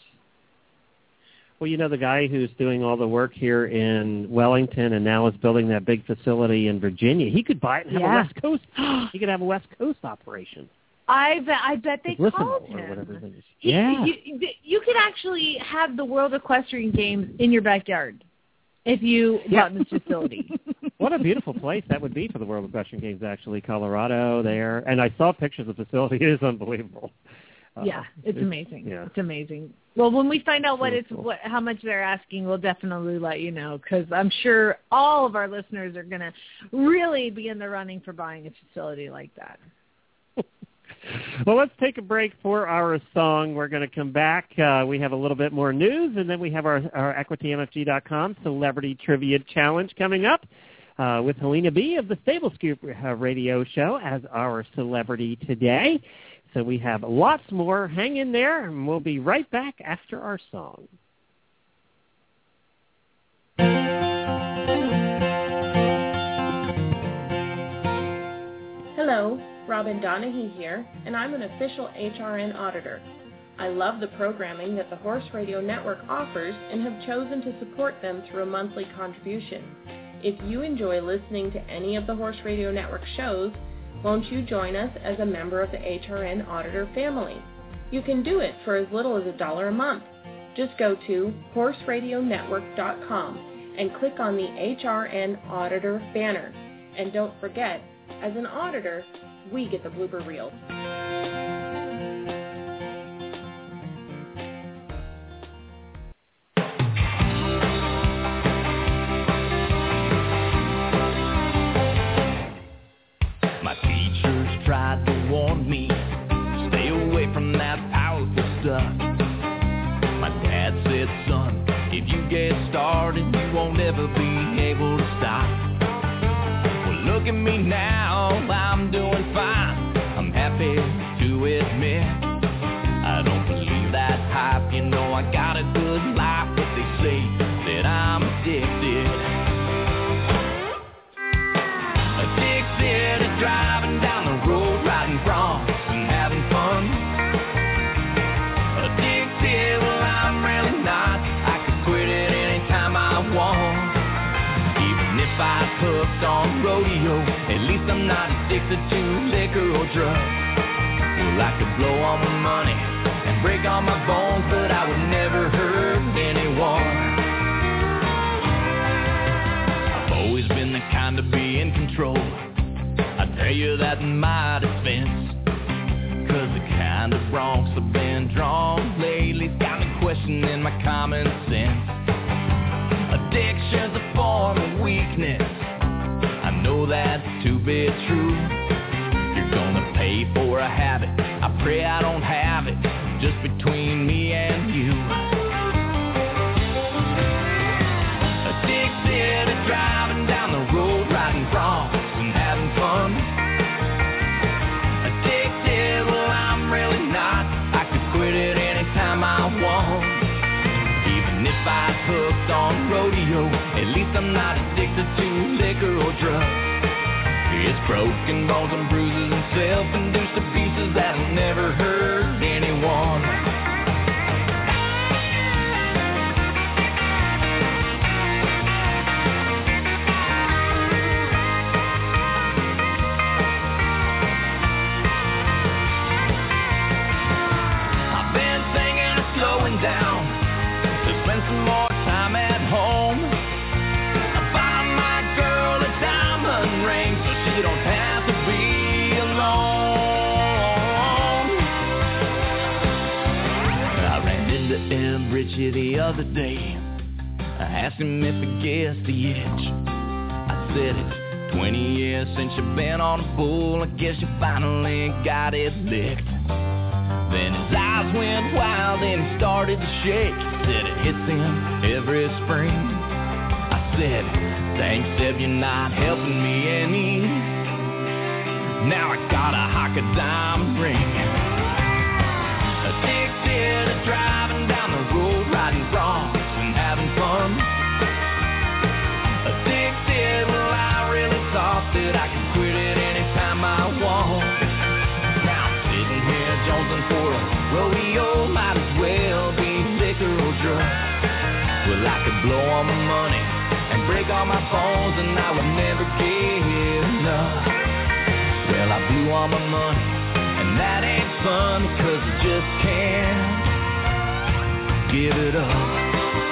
Well, the guy who's doing all the work here in Wellington and now is building that big facility in Virginia, he could buy it and have a West Coast. He could have a West Coast operation. I bet they called him. Or whatever it is. You could actually have the World Equestrian Games in your backyard if you bought this facility. What a beautiful place that would be for the World Equestrian Games, actually. Colorado there. And I saw pictures of the facility. It is unbelievable. It's amazing. Yeah. It's amazing. Well, when we find out how much they're asking, we'll definitely let you know, because I'm sure all of our listeners are going to really be in the running for buying a facility like that. Well, let's take a break for our song. We're going to come back. We have a little bit more news, and then we have our EquityMFG.com Celebrity Trivia Challenge coming up with Helena B. of the Stable Scoop radio show as our celebrity today. So we have lots more. Hang in there, and we'll be right back after our song. Hello, Robin Donahue here, and I'm an official HRN auditor. I love the programming that the Horse Radio Network offers and have chosen to support them through a monthly contribution. If you enjoy listening to any of the Horse Radio Network shows, won't you join us as a member of the HRN Auditor family? You can do it for as little as $1 a month. Just go to horseradionetwork.com and click on the HRN Auditor banner. And don't forget, as an auditor, we get the blooper reel. My teachers tried to warn me, stay away from that powerful stuff. My dad said, son, if you get started, you won't ever be able to stop. Well, look at me now, I'm doing fine. I'm happy to admit I don't believe that hype. You know I got a good life, but they say that I'm addicted. Addicted to driving down the road, riding broncs and having fun. Addicted, well I'm really not. I could quit it anytime I want. Even if I hooked on rodeo, at least I'm not addicted to liquor or drugs. Well, I could blow all my money and break all my bones, but I would never hurt anyone. I've always been the kind to be in control. I tell you that in my defense, 'cause the kind of broncs I've been drawn lately's got me questioning my common sense. Addiction's a form of weakness, I know that to be true. You're gonna pay for a habit, I pray I don't have it, just between me and you. Addicted to driving down the road, riding broncs and having fun. Addicted, well I'm really not. I could quit it anytime I want. Even if I hooked on rodeo, at least I'm not addicted to liquor or drugs. It's broken bones and bruises and self-induced abuses that'll never hurt anyone. I've been thinking of slowing down to spend some more time at home. I buy my girl a diamond ring so she don't have to be alone. I ran into Ed Ritchie the other day. I asked him if he guessed the itch. I said, it's 20 years since you've been on a bull. I guess you finally got it licked. Then his eyes went wild and he started to shake. He said it hits him every spring. I said, thanks, Eb, you're not helping me any. Now I gotta hock a diamond ring. Addicted to driving down the road, riding broncs break all my bones and I would never give enough. Well, I blew all my money, and that ain't fun because I just can't give it up.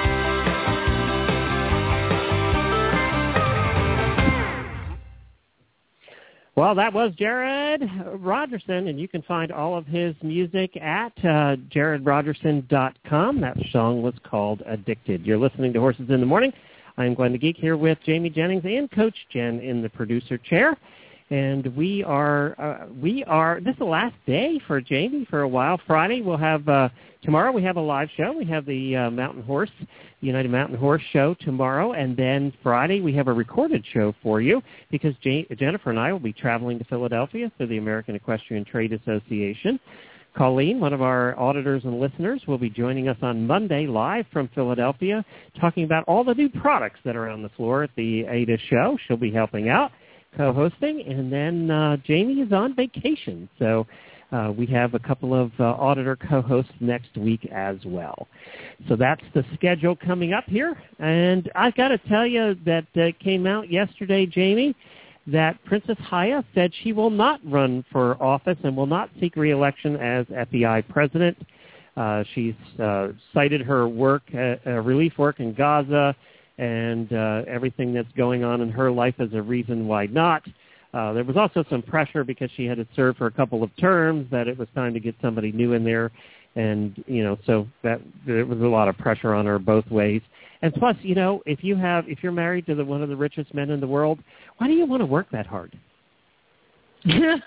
Well, that was Jared Rogerson, and you can find all of his music at jaredrogerson.com. That song was called Addicted. You're listening to Horses in the Morning. I'm Glenn the Geek here with Jamie Jennings and Coach Jen in the producer chair. And we are, this is the last day for Jamie for a while. Friday we'll have, tomorrow we have a live show. We have the United Mountain Horse show tomorrow. And then Friday we have a recorded show for you because Jennifer and I will be traveling to Philadelphia for the American Equestrian Trade Association. Colleen, one of our auditors and listeners, will be joining us on Monday live from Philadelphia talking about all the new products that are on the floor at the ADA show. She'll be helping out, co-hosting, and then Jamie is on vacation. So we have a couple of auditor co-hosts next week as well. So that's the schedule coming up here. And I've got to tell you that came out yesterday, Jamie, that Princess Haya said she will not run for office and will not seek re-election as FEI president. She's cited her work, relief work in Gaza, and everything that's going on in her life as a reason why not. There was also some pressure because she had to serve for a couple of terms that it was time to get somebody new in there. And, so that there was a lot of pressure on her both ways. And plus, if you're married to one of the richest men in the world, why do you want to work that hard? Yeah,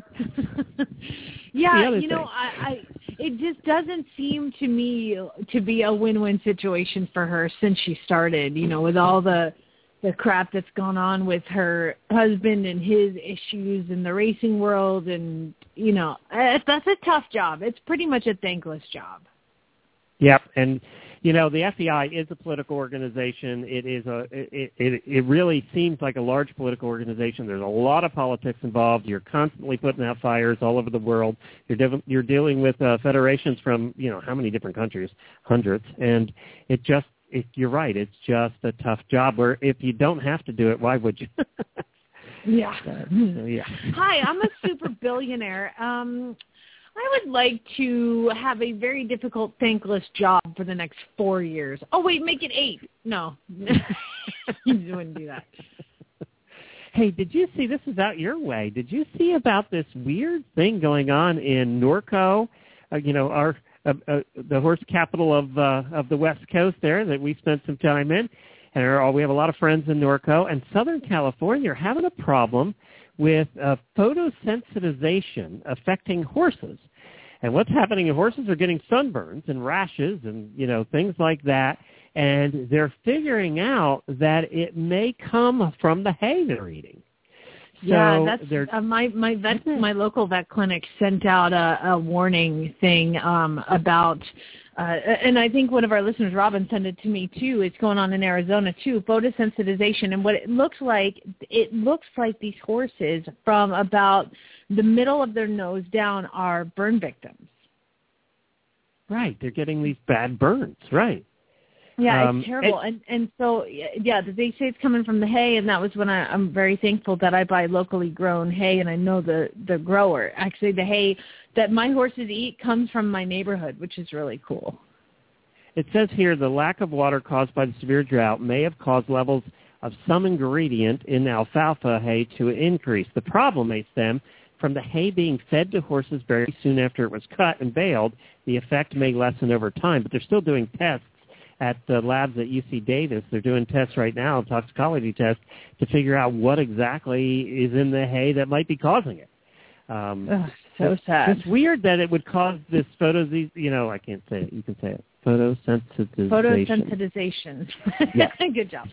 it just doesn't seem to me to be a win-win situation for her since she started, with all the crap that's gone on with her husband and his issues in the racing world. And, that's a tough job. It's pretty much a thankless job. Yep. And, the FEI is a political organization. It is it really seems like a large political organization. There's a lot of politics involved. You're constantly putting out fires all over the world. You're dealing with federations from, how many different countries? Hundreds. And you're right. It's just a tough job where if you don't have to do it, why would you? Yeah. Yeah. Hi, I'm a super billionaire. I would like to have a very difficult, thankless job for the next 4 years. Oh, wait, make it 8. No. You wouldn't do that. Hey, did you see, this is out your way, did you see about this weird thing going on in Norco, the horse capital of the West Coast there that we spent some time in? And we have a lot of friends in Norco. And Southern California are having a problem with photosensitization affecting horses. And what's happening is horses are getting sunburns and rashes and, things like that. And they're figuring out that it may come from the hay they're eating. So yeah, that's my local vet clinic sent out a warning thing about, and I think one of our listeners, Robin, sent it to me too. It's going on in Arizona too, photosensitization. And what it looks like these horses from about the middle of their nose down are burn victims. Right, they're getting these bad burns. Right. Yeah, it's terrible. And so, yeah, they say it's coming from the hay, and that was when I'm very thankful that I buy locally grown hay, and I know the grower. Actually, the hay that my horses eat comes from my neighborhood, which is really cool. It says here the lack of water caused by the severe drought may have caused levels of some ingredient in alfalfa hay to increase. The problem may stem from the hay being fed to horses very soon after it was cut and baled. The effect may lessen over time, but they're still doing tests at the labs at UC Davis. They're doing tests right now, toxicology tests, to figure out what exactly is in the hay that might be causing it. So sad. It's weird that it would cause this I can't say it. You can say it. Photosensitization. Photosensitization. Yeah. Good job.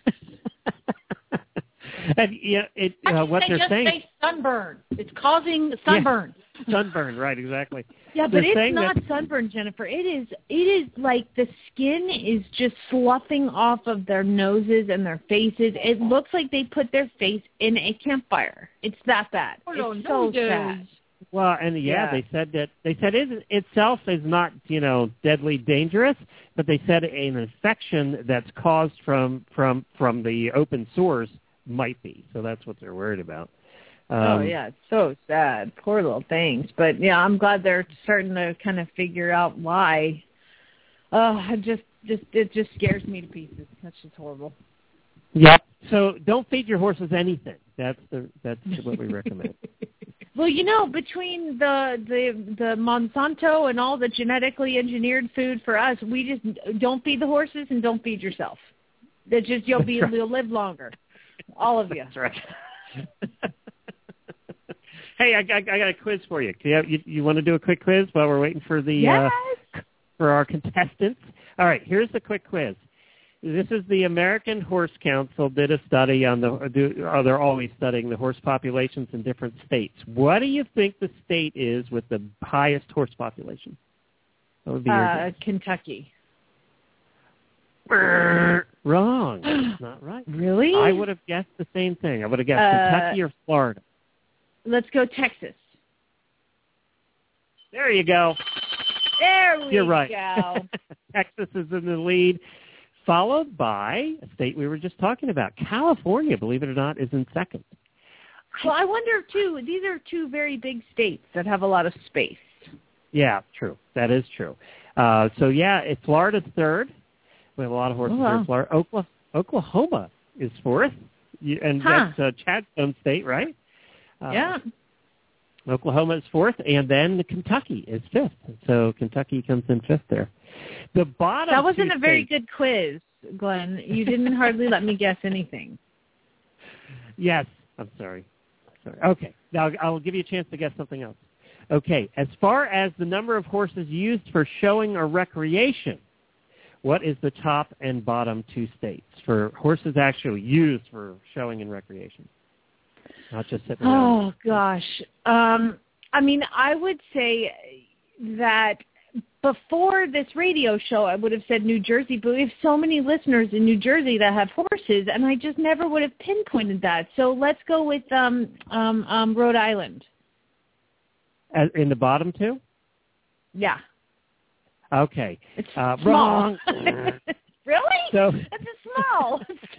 And what they're saying. Say sunburn. It's causing sunburn. Yeah. Sunburn, right? Exactly. Yeah, but it's not sunburn, Jennifer. It is like the skin is just sloughing off of their noses and their faces. It looks like they put their face in a campfire. It's that bad. It's so sad. Well, and they said it itself is not, deadly dangerous, but they said an infection that's caused from the open sores might be. So that's what they're worried about. It's so sad. Poor little things. But yeah, I'm glad they're starting to kind of figure out why. It just scares me to pieces. That's just horrible. Yep. So don't feed your horses anything. That's what we recommend. Well, between the Monsanto and all the genetically engineered food for us, we just don't feed the horses and don't feed yourself. That just you'll live longer, all of you. That's right. Hey, I got a quiz for you. You want to do a quick quiz while we're waiting for for our contestants? All right, here's the quick quiz. This is the American Horse Council did a study on they're always studying the horse populations in different states. What do you think the state is with the highest horse population? What would be your guess? Kentucky. Wrong. That's not right. Really? I would have guessed the same thing. I would have guessed Kentucky or Florida. Let's go Texas. There you go. There we You're right. go. Texas is in the lead, followed by a state we were just talking about. California, believe it or not, is in second. Well, I wonder, too, these are two very big states that have a lot of space. Yeah, true. That is true. Florida's third. We have a lot of horses here in Florida. Oklahoma is fourth, that's Chad's home state, right? Yeah. Oklahoma is fourth, and then Kentucky is fifth. So Kentucky comes in fifth there. The bottom. That wasn't a very good quiz, Glenn. You didn't hardly let me guess anything. Yes, I'm sorry. Okay, now I'll give you a chance to guess something else. Okay, as far as the number of horses used for showing or recreation, what is the top and bottom two states for horses actually used for showing and recreation? Not just sitting around. Oh, gosh. I would say that before this radio show, I would have said New Jersey, but we have so many listeners in New Jersey that have horses, and I just never would have pinpointed that. So let's go with Rhode Island. In the bottom two? Yeah. Okay. It's wrong. Really? So, that's small.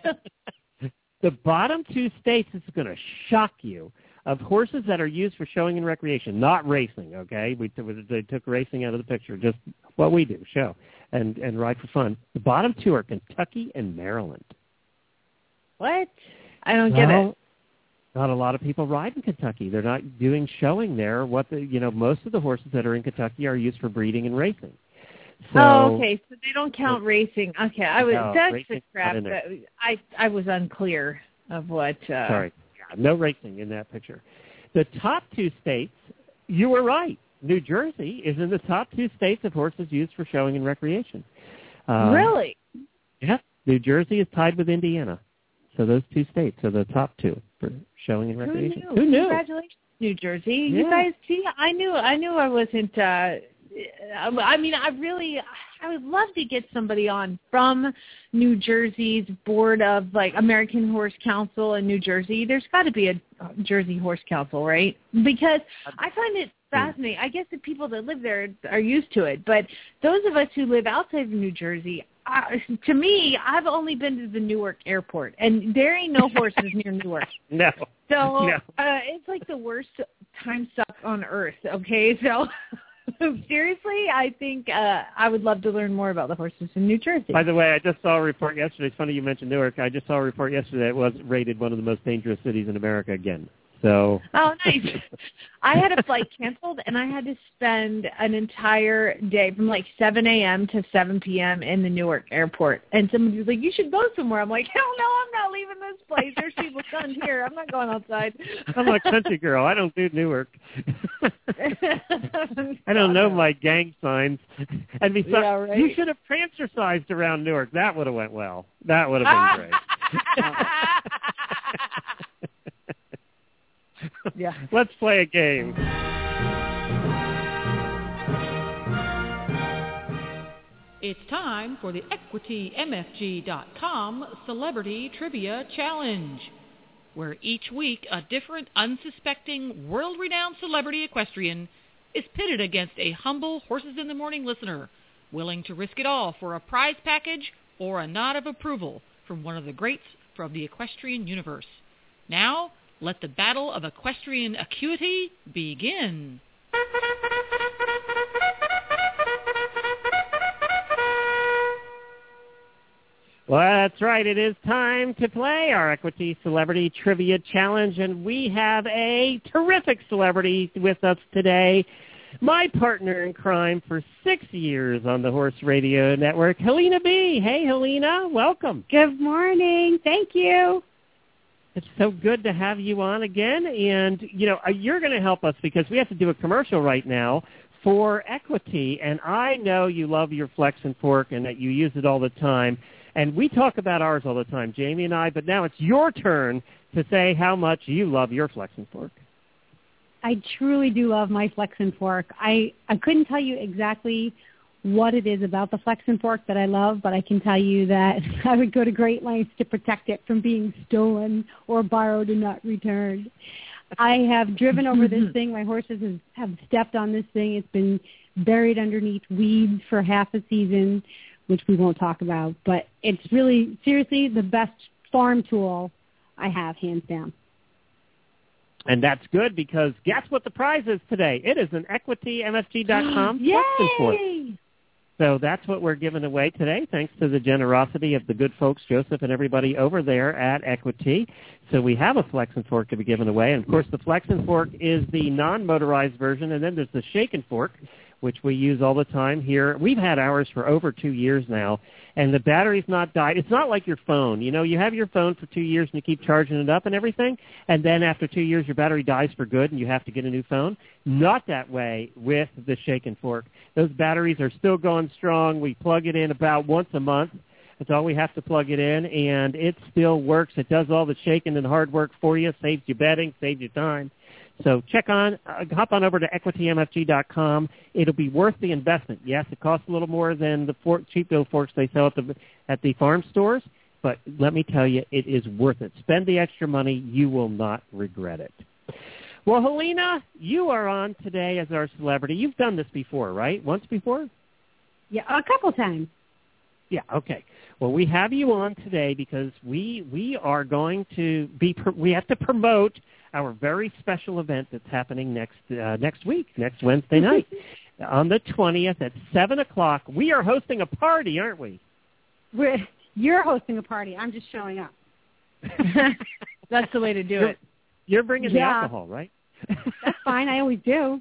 The bottom two states, this is going to shock you, of horses that are used for showing and recreation, not racing, okay? They took racing out of the picture, just what we do, show, and ride for fun. The bottom two are Kentucky and Maryland. What? I don't get it. Not a lot of people ride in Kentucky. They're not doing showing there. Most of the horses that are in Kentucky are used for breeding and racing. So, okay. So they don't count racing. Okay, that's the crap. I was unclear of what. Sorry, no racing in that picture. The top two states, you were right. New Jersey is in the top two states of horses used for showing and recreation. Really? Yeah. New Jersey is tied with Indiana. So those two states are the top two for showing and recreation. Who knew? Congratulations, New Jersey. Yeah. You guys, see, I knew I wasn't. I would love to get somebody on from New Jersey's board of American Horse Council in New Jersey. There's got to be a Jersey Horse Council, right? Because I find it fascinating. I guess the people that live there are used to it, but those of us who live outside of New Jersey, to me, I've only been to the Newark airport, and there ain't no horses near Newark. No. So it's like the worst time suck on earth. Okay, so. Seriously, I think I would love to learn more about the horses in New Jersey. By the way, I just saw a report yesterday. It's funny you mentioned Newark. I just saw a report yesterday. It was rated one of the most dangerous cities in America again. So. Oh, nice. I had a flight canceled, and I had to spend an entire day from 7 a.m. to 7 p.m. in the Newark airport. And somebody was like, you should go somewhere. I'm like, hell no, I'm not leaving this place. There's people guns here. I'm not going outside. I'm a country girl. I don't do Newark. I don't know my gang signs. And besides, you should have prancercised around Newark. That would have went well. That would have been great. Yeah. Let's play a game. It's time for the EquityMFG.com Celebrity Trivia Challenge. where each week a different unsuspecting, world-renowned celebrity equestrian is pitted against a humble Horses in the Morning listener, willing to risk it all for a prize package or a nod of approval from one of the greats from the equestrian universe. Now, let the battle of equestrian acuity begin. Well, that's right. It is time to play our Equity Celebrity Trivia Challenge, and we have a terrific celebrity with us today. My partner in crime for 6 years on the Horse Radio Network, Helena B. Hey, Helena, welcome. Good morning. Thank you. It's so good to have you on again, and, you're going to help us because we have to do a commercial right now for Equity, and I know you love your Flex and Fork and that you use it all the time. And we talk about ours all the time, Jamie and I, but now it's your turn to say how much you love your Flex and Fork. I truly do love my Flex and Fork. I couldn't tell you exactly what it is about the Flex and Fork that I love, but I can tell you that I would go to great lengths to protect it from being stolen or borrowed and not returned. I have driven over this thing. My horses have stepped on this thing. It's been buried underneath weeds for half a season, which we won't talk about. But it's really, seriously, the best farm tool I have, hands down. And that's good because guess what the prize is today? It is an EquityMFG.com Flex and Fork. So that's what we're giving away today, thanks to the generosity of the good folks, Joseph and everybody over there at Equity. So we have a Flex and Fork to be given away. And, of course, the Flex and Fork is the non-motorized version, and then there's the Shake and Fork, which we use all the time here. We've had ours for over 2 years now, and the battery's not died. It's not like your phone. You have your phone for 2 years and you keep charging it up and everything, and then after 2 years your battery dies for good and you have to get a new phone. Not that way with the Shake and Fork. Those batteries are still going strong. We plug it in about once a month. That's all we have to plug it in, and it still works. It does all the shaking and hard work for you, saves you bedding, saves you time. So hop on over to EquityMFG.com. It'll be worth the investment. Yes, it costs a little more than the cheap little forks they sell at the farm stores, but let me tell you, it is worth it. Spend the extra money. You will not regret it. Well, Helena, you are on today as our celebrity. You've done this before, right? Once before? Yeah, a couple times. Yeah, okay. Well, we have you on today because we are going to we have to promote our very special event that's happening next week, next Wednesday night, on the 20th at 7 o'clock. We are hosting a party, aren't we? You're hosting a party. I'm just showing up. That's the way to do it. You're bringing the alcohol, right? That's fine. I always do.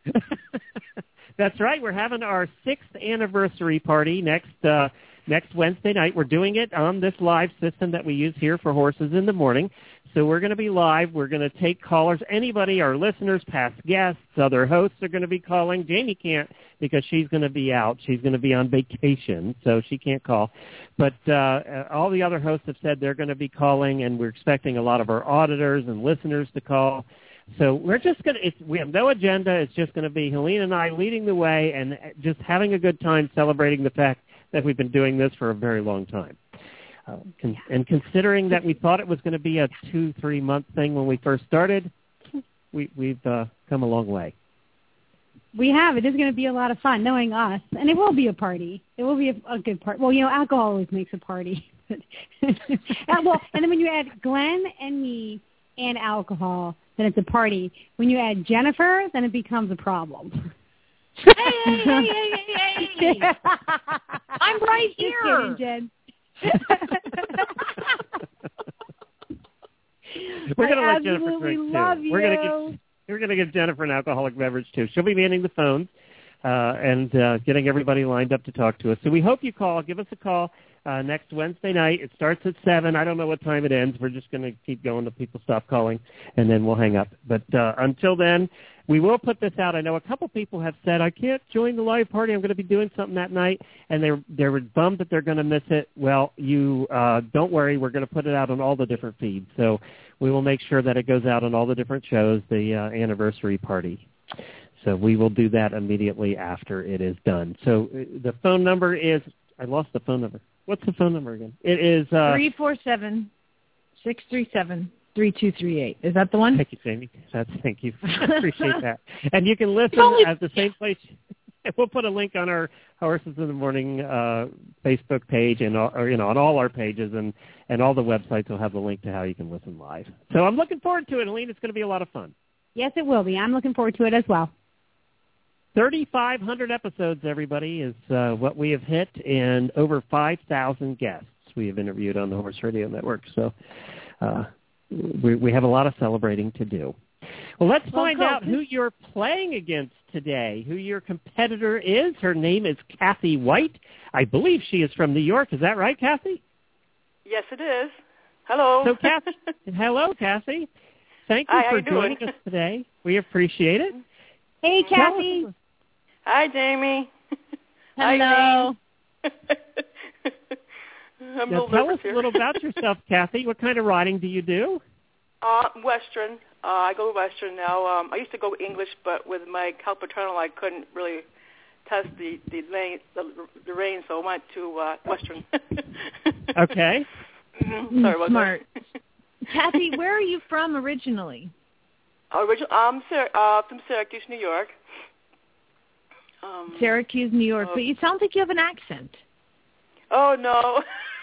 That's right. We're having our 6th anniversary party next Wednesday night. We're doing it on this live system that we use here for Horses in the Morning. So we're going to be live. We're going to take callers. Anybody, our listeners, past guests, other hosts are going to be calling. Jamie can't because she's going to be out. She's going to be on vacation, so she can't call. But all the other hosts have said they're going to be calling, and we're expecting a lot of our auditors and listeners to call. So we're just going to, we have no agenda. It's just going to be Helena and I leading the way and just having a good time celebrating the fact that we've been doing this for a very long time. And considering that we thought it was going to be a 2-3 month thing when we first started, we've come a long way. We have. It is going to be a lot of fun, knowing us. And it will be a party. It will be a good party. Well, alcohol always makes a party. And then when you add Glenn and me and alcohol, then it's a party. When you add Jennifer, then it becomes a problem. Hey. I'm right here. Just kidding, Jen. We're going to let Jennifer drink too. Love you. We're going to give Jennifer an alcoholic beverage too. She'll be manning the phones and getting everybody lined up to talk to us. So we hope you call. Give us a call next Wednesday night. It starts at 7. I don't know what time it ends. We're just going to keep going till people stop calling, and then we'll hang up. But until then, we will put this out. I know a couple people have said, I can't join the live party. I'm going to be doing something that night, and they're bummed that they're going to miss it. Well, you don't worry. We're going to put it out on all the different feeds. So we will make sure that it goes out on all the different shows, the anniversary party. So we will do that immediately after it is done. So the phone number is, I lost the phone number. What's the phone number again? It is 347-637-2377. 3238. Is that the one? Thank you, Jamie. Thank you. I appreciate that. And you can listen at the same place. We'll put a link on our Horses in the Morning Facebook page and on all our pages and all the websites will have the link to how you can listen live. So I'm looking forward to it, Helene. It's going to be a lot of fun. Yes, it will be. I'm looking forward to it as well. 3,500 episodes, everybody, is what we have hit, and over 5,000 guests we have interviewed on the Horse Radio Network. So we have a lot of celebrating to do. Well, let's find out who you're playing against today, who your competitor is. Her name is Kathy White. I believe she is from New York. Is that right, Kathy? Yes, it is. Hello. So, hello, Kathy. Thank you for joining us today. We appreciate it. Hey, Kathy. Hi, Jamie. Hello. Now, tell us a little about yourself, Kathy. What kind of riding do you do? Western. I go Western now. I used to go English, but with my cow paternal, I couldn't really test the rein, so I went to Western. Okay. Sorry about Smart. That. Kathy, where are you from originally? I'm from Syracuse, New York. Syracuse, New York. But you sound like you have an accent. Oh, no.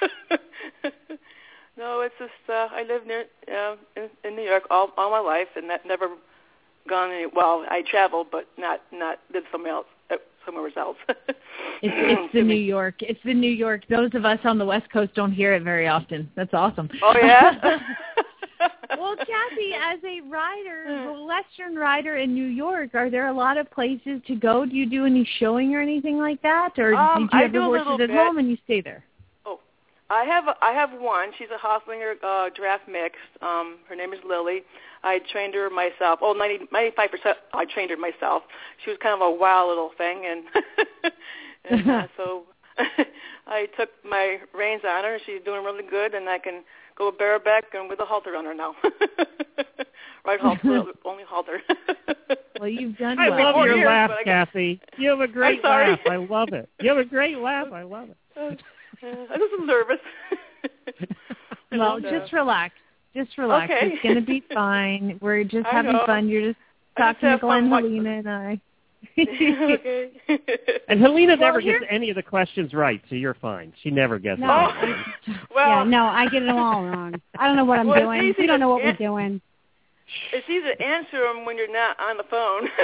No, it's just I live near in New York all my life, and that never gone any. Well, I traveled, but not did somewhere else. It's the New York. It's the New York. Those of us on the West Coast don't hear it very often. That's awesome. Oh yeah. Well, Kathy, as a rider, a Western rider in New York, are there a lot of places to go? Do you do any showing or anything like that, or do you have the horses at home and you stay there? I have one. She's a Hoflinger draft mix. Her name is Lily. I trained her myself. 95% I trained her myself. She was kind of a wild little thing, and so I took my reins on her. She's doing really good, and I can go bareback and with a halter on her now. Right halter, only halter. Well, you've done I well. love your laugh, Kathy. You have a great laugh. I love it. You have a great laugh. I love it. I'm just nervous. Well, just relax. Just relax. Okay. It's going to be fine. We're just having fun. You're just talking to Glenn, Helena, and I. Okay. And Helena never gets any of the questions right, so you're fine. She never gets them. Well, no, I get them all wrong. I don't know what I'm doing. We don't know what we're doing. It's easy to answer them when you're not on the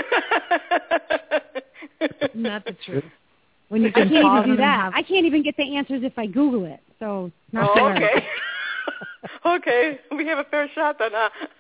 phone. Not the truth. When you I can't even do that. I can't even get the answers if I Google it. So not fair. Okay. Okay, we have a fair shot then,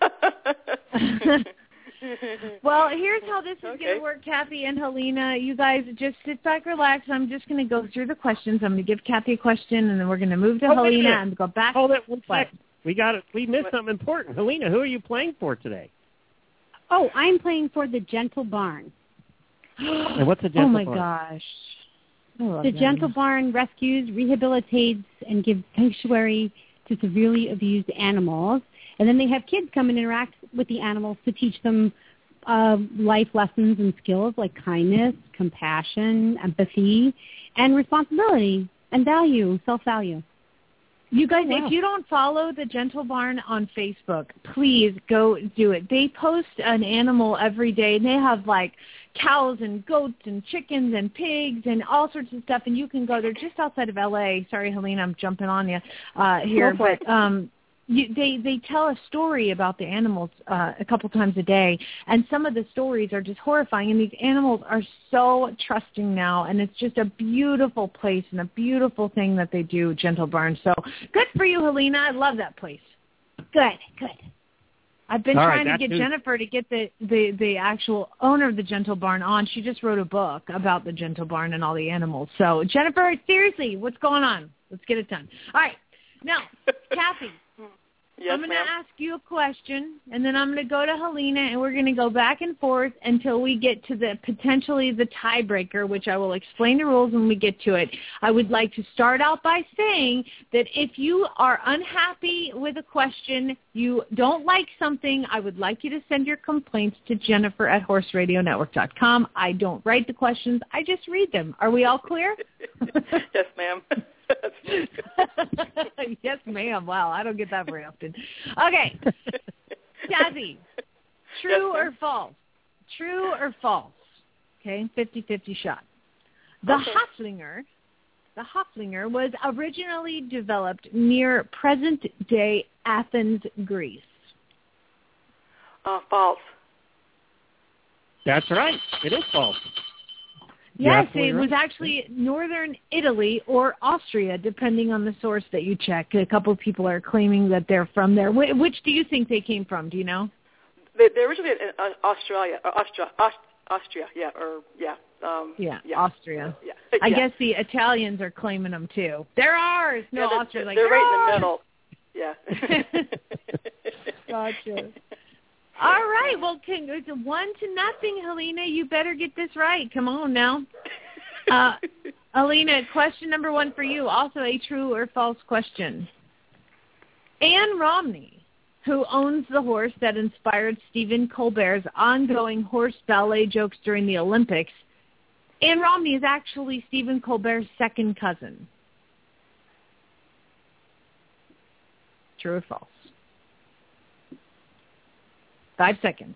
huh? Well, here's how this is going to work, Kathy and Helena. You guys just sit back, relax. I'm just going to go through the questions. I'm going to give Kathy a question, and then we're going to move to Helena and go back. Hold it 1 second. We got it. We missed something important. Helena, who are you playing for today? Oh, I'm playing for the Gentle Barn. And what's a Gentle Barn? Oh, my gosh. The Gentle Barn rescues, rehabilitates, and gives sanctuary to severely abused animals. And then they have kids come and interact with the animals to teach them life lessons and skills like kindness, compassion, empathy, and responsibility and value, self-value. You guys, if you don't follow the Gentle Barn on Facebook, please go do it. They post an animal every day, and they have like cows and goats and chickens and pigs and all sorts of stuff, and you can go. They're just outside of L.A. Sorry, Helena, I'm jumping on you here, but they tell a story about the animals a couple times a day, and some of the stories are just horrifying, and these animals are so trusting now, and it's just a beautiful place and a beautiful thing that they do, Gentle Barn. So good for you, Helena. I love that place. Good. I've been trying to get Jennifer to get the actual owner of the Gentle Barn on. She just wrote a book about the Gentle Barn and all the animals. So, Jennifer, seriously, what's going on? Let's get it done. All right. Now, Kathy. Yes, I'm going to ask you a question, and then I'm going to go to Helena, and we're going to go back and forth until we get to potentially the tiebreaker, which I will explain the rules when we get to it. I would like to start out by saying that if you are unhappy with a question, you don't like something, I would like you to send your complaints to Jennifer@horseradionetwork.com. I don't write the questions. I just read them. Are we all clear? Yes, ma'am. Yes, ma'am. Wow, I don't get that very often. Okay. Kathy, true or false? True or false? Okay, 50-50 shot. The Haflinger was originally developed near present-day Athens, Greece. False. That's right. It is false. Yes, it was actually northern Italy or Austria, depending on the source that you check. A couple of people are claiming that they're from there. Which do you think they came from? Do you know? They're originally in Austria, yeah. Austria. Yeah. I guess the Italians are claiming them too. They're ours. No, Austria's like, they're right ours. in the middle. Yeah. Gotcha. All right. Well, it's 1-0, Helena. You better get this right. Come on now. Helena, question number 1 for you. Also a true or false question. Ann Romney, who owns the horse that inspired Stephen Colbert's ongoing horse ballet jokes during the Olympics, Ann Romney is actually Stephen Colbert's second cousin. True or false? 5 seconds.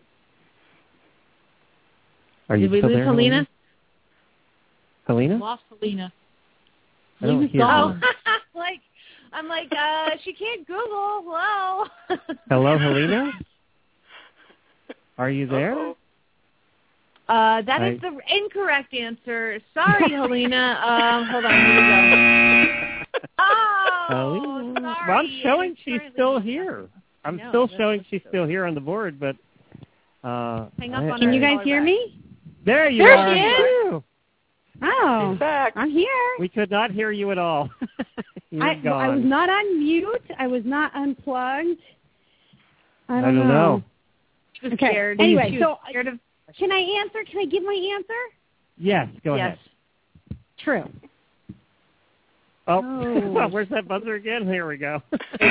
Did we lose Helena? Helena? Lost Helena. Helena's gone. I'm like, she can't Google. Hello. Hello, Helena? Are you there? That is the incorrect answer. Sorry, Helena. Hold on. Here we go. Oh, sorry. Well, I'm showing she's still here. I'm still showing she's still here on the board, but hang up on Can you guys hear me? There you are. There she is. Oh, she's back. I'm here. We could not hear you at all. I was not on mute. I was not unplugged. I don't know. She was okay. scared. Anyway, can I answer? Can I give my answer? Yes, go ahead. True. Oh, well, where's that buzzer again? Here we go.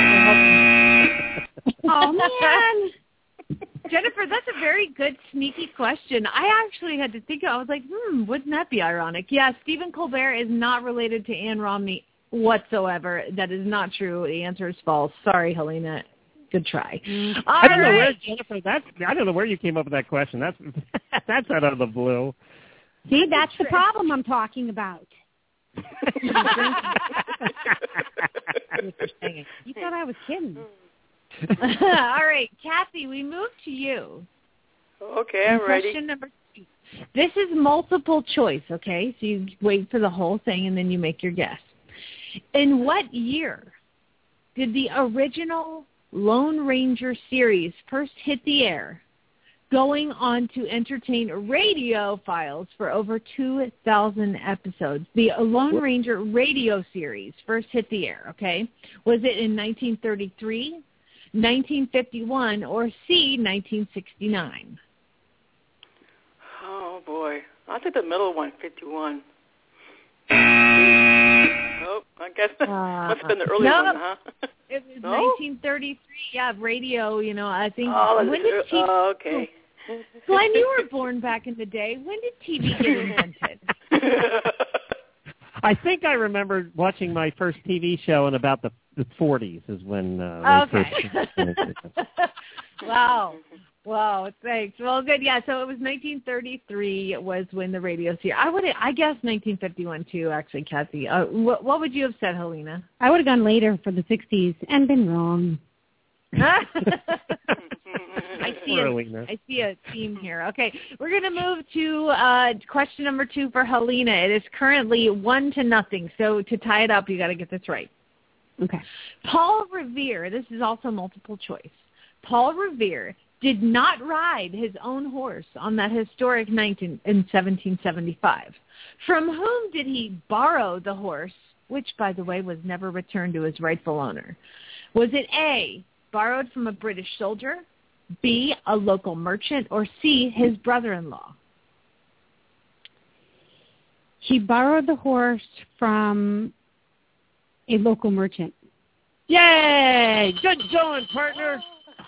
Oh, man. Jennifer, that's a very good, sneaky question. I actually had to think, I was like, wouldn't that be ironic? Yeah, Stephen Colbert is not related to Ann Romney whatsoever. That is not true. The answer is false. Sorry, Helena. Good try. I don't know where, Jennifer, I don't know where you came up with that question. That's out of the blue. See, that's the problem I'm talking about. You thought I was kidding. All right, Kathy, we move to you. Okay, I'm ready. Question number 2. This is multiple choice, okay? So you wait for the whole thing and then you make your guess. In what year did the original Lone Ranger series first hit the air, going on to entertain radiophiles for over 2,000 episodes? The Lone Ranger radio series first hit the air, okay? Was it in 1933, 1951, or C, 1969? Oh, boy. I'll take the middle one, 51. Oh, I guess must have been the early one, huh? It was 1933. Yeah, radio, I think. When did TV... okay. Glenn, you were born back in the day. When did TV get invented? I think I remember watching my first TV show in about the 40s is when okay. Wow, thanks. Well, good. Yeah, so it was 1933 was when the radio series. I guess 1951 too, actually, Kathy. What would you have said, Helena? I would have gone later for the 60s and been wrong. I see a theme here. Okay, we're going to move to question number 2 for Helena. It is currently 1-0. So to tie it up, you got to get this right. Okay. Paul Revere. This is also multiple choice. Paul Revere did not ride his own horse on that historic night in 1775. From whom did he borrow the horse, which, by the way, was never returned to his rightful owner? Was it A, borrowed from a British soldier, B, a local merchant, or C, his brother-in-law? He borrowed the horse from a local merchant. Yay! Good going, partner.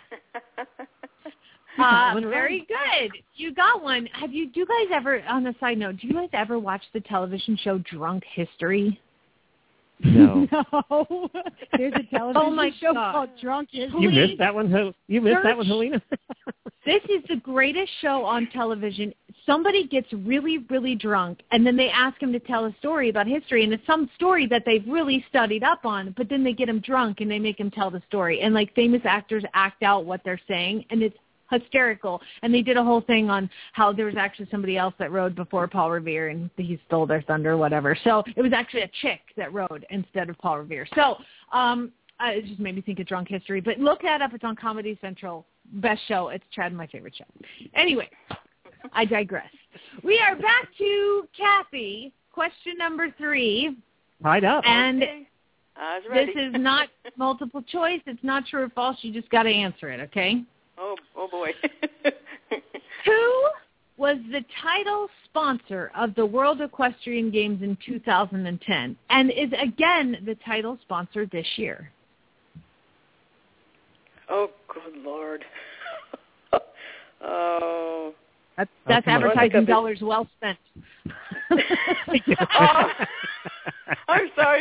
Very good. You got one. Do you guys ever, on a side note, do you guys ever watch the television show Drunk History? No. No. There's a television show called Drunk History. You missed that one? You missed that one, Helena? This is the greatest show on television. Somebody gets really, really drunk, and then they ask him to tell a story about history, and it's some story that they've really studied up on, but then they get him drunk, and they make him tell the story. And, like, famous actors act out what they're saying, and it's hysterical. And they did a whole thing on how there was actually somebody else that rode before Paul Revere, and he stole their thunder or whatever. So it was actually a chick that rode instead of Paul Revere. So it just made me think of Drunk History. But look that up. It's on Comedy Central. Best show. It's Chad, my favorite show. Anyway, I digress. We are back to Kathy. Question number 3. Tied up. And ready. this is not multiple choice. It's not true or false. You just got to answer it, okay? Oh boy. Who was the title sponsor of the World Equestrian Games in 2010 and is again the title sponsor this year? Oh, good Lord. That's advertising dollars well spent. I'm sorry.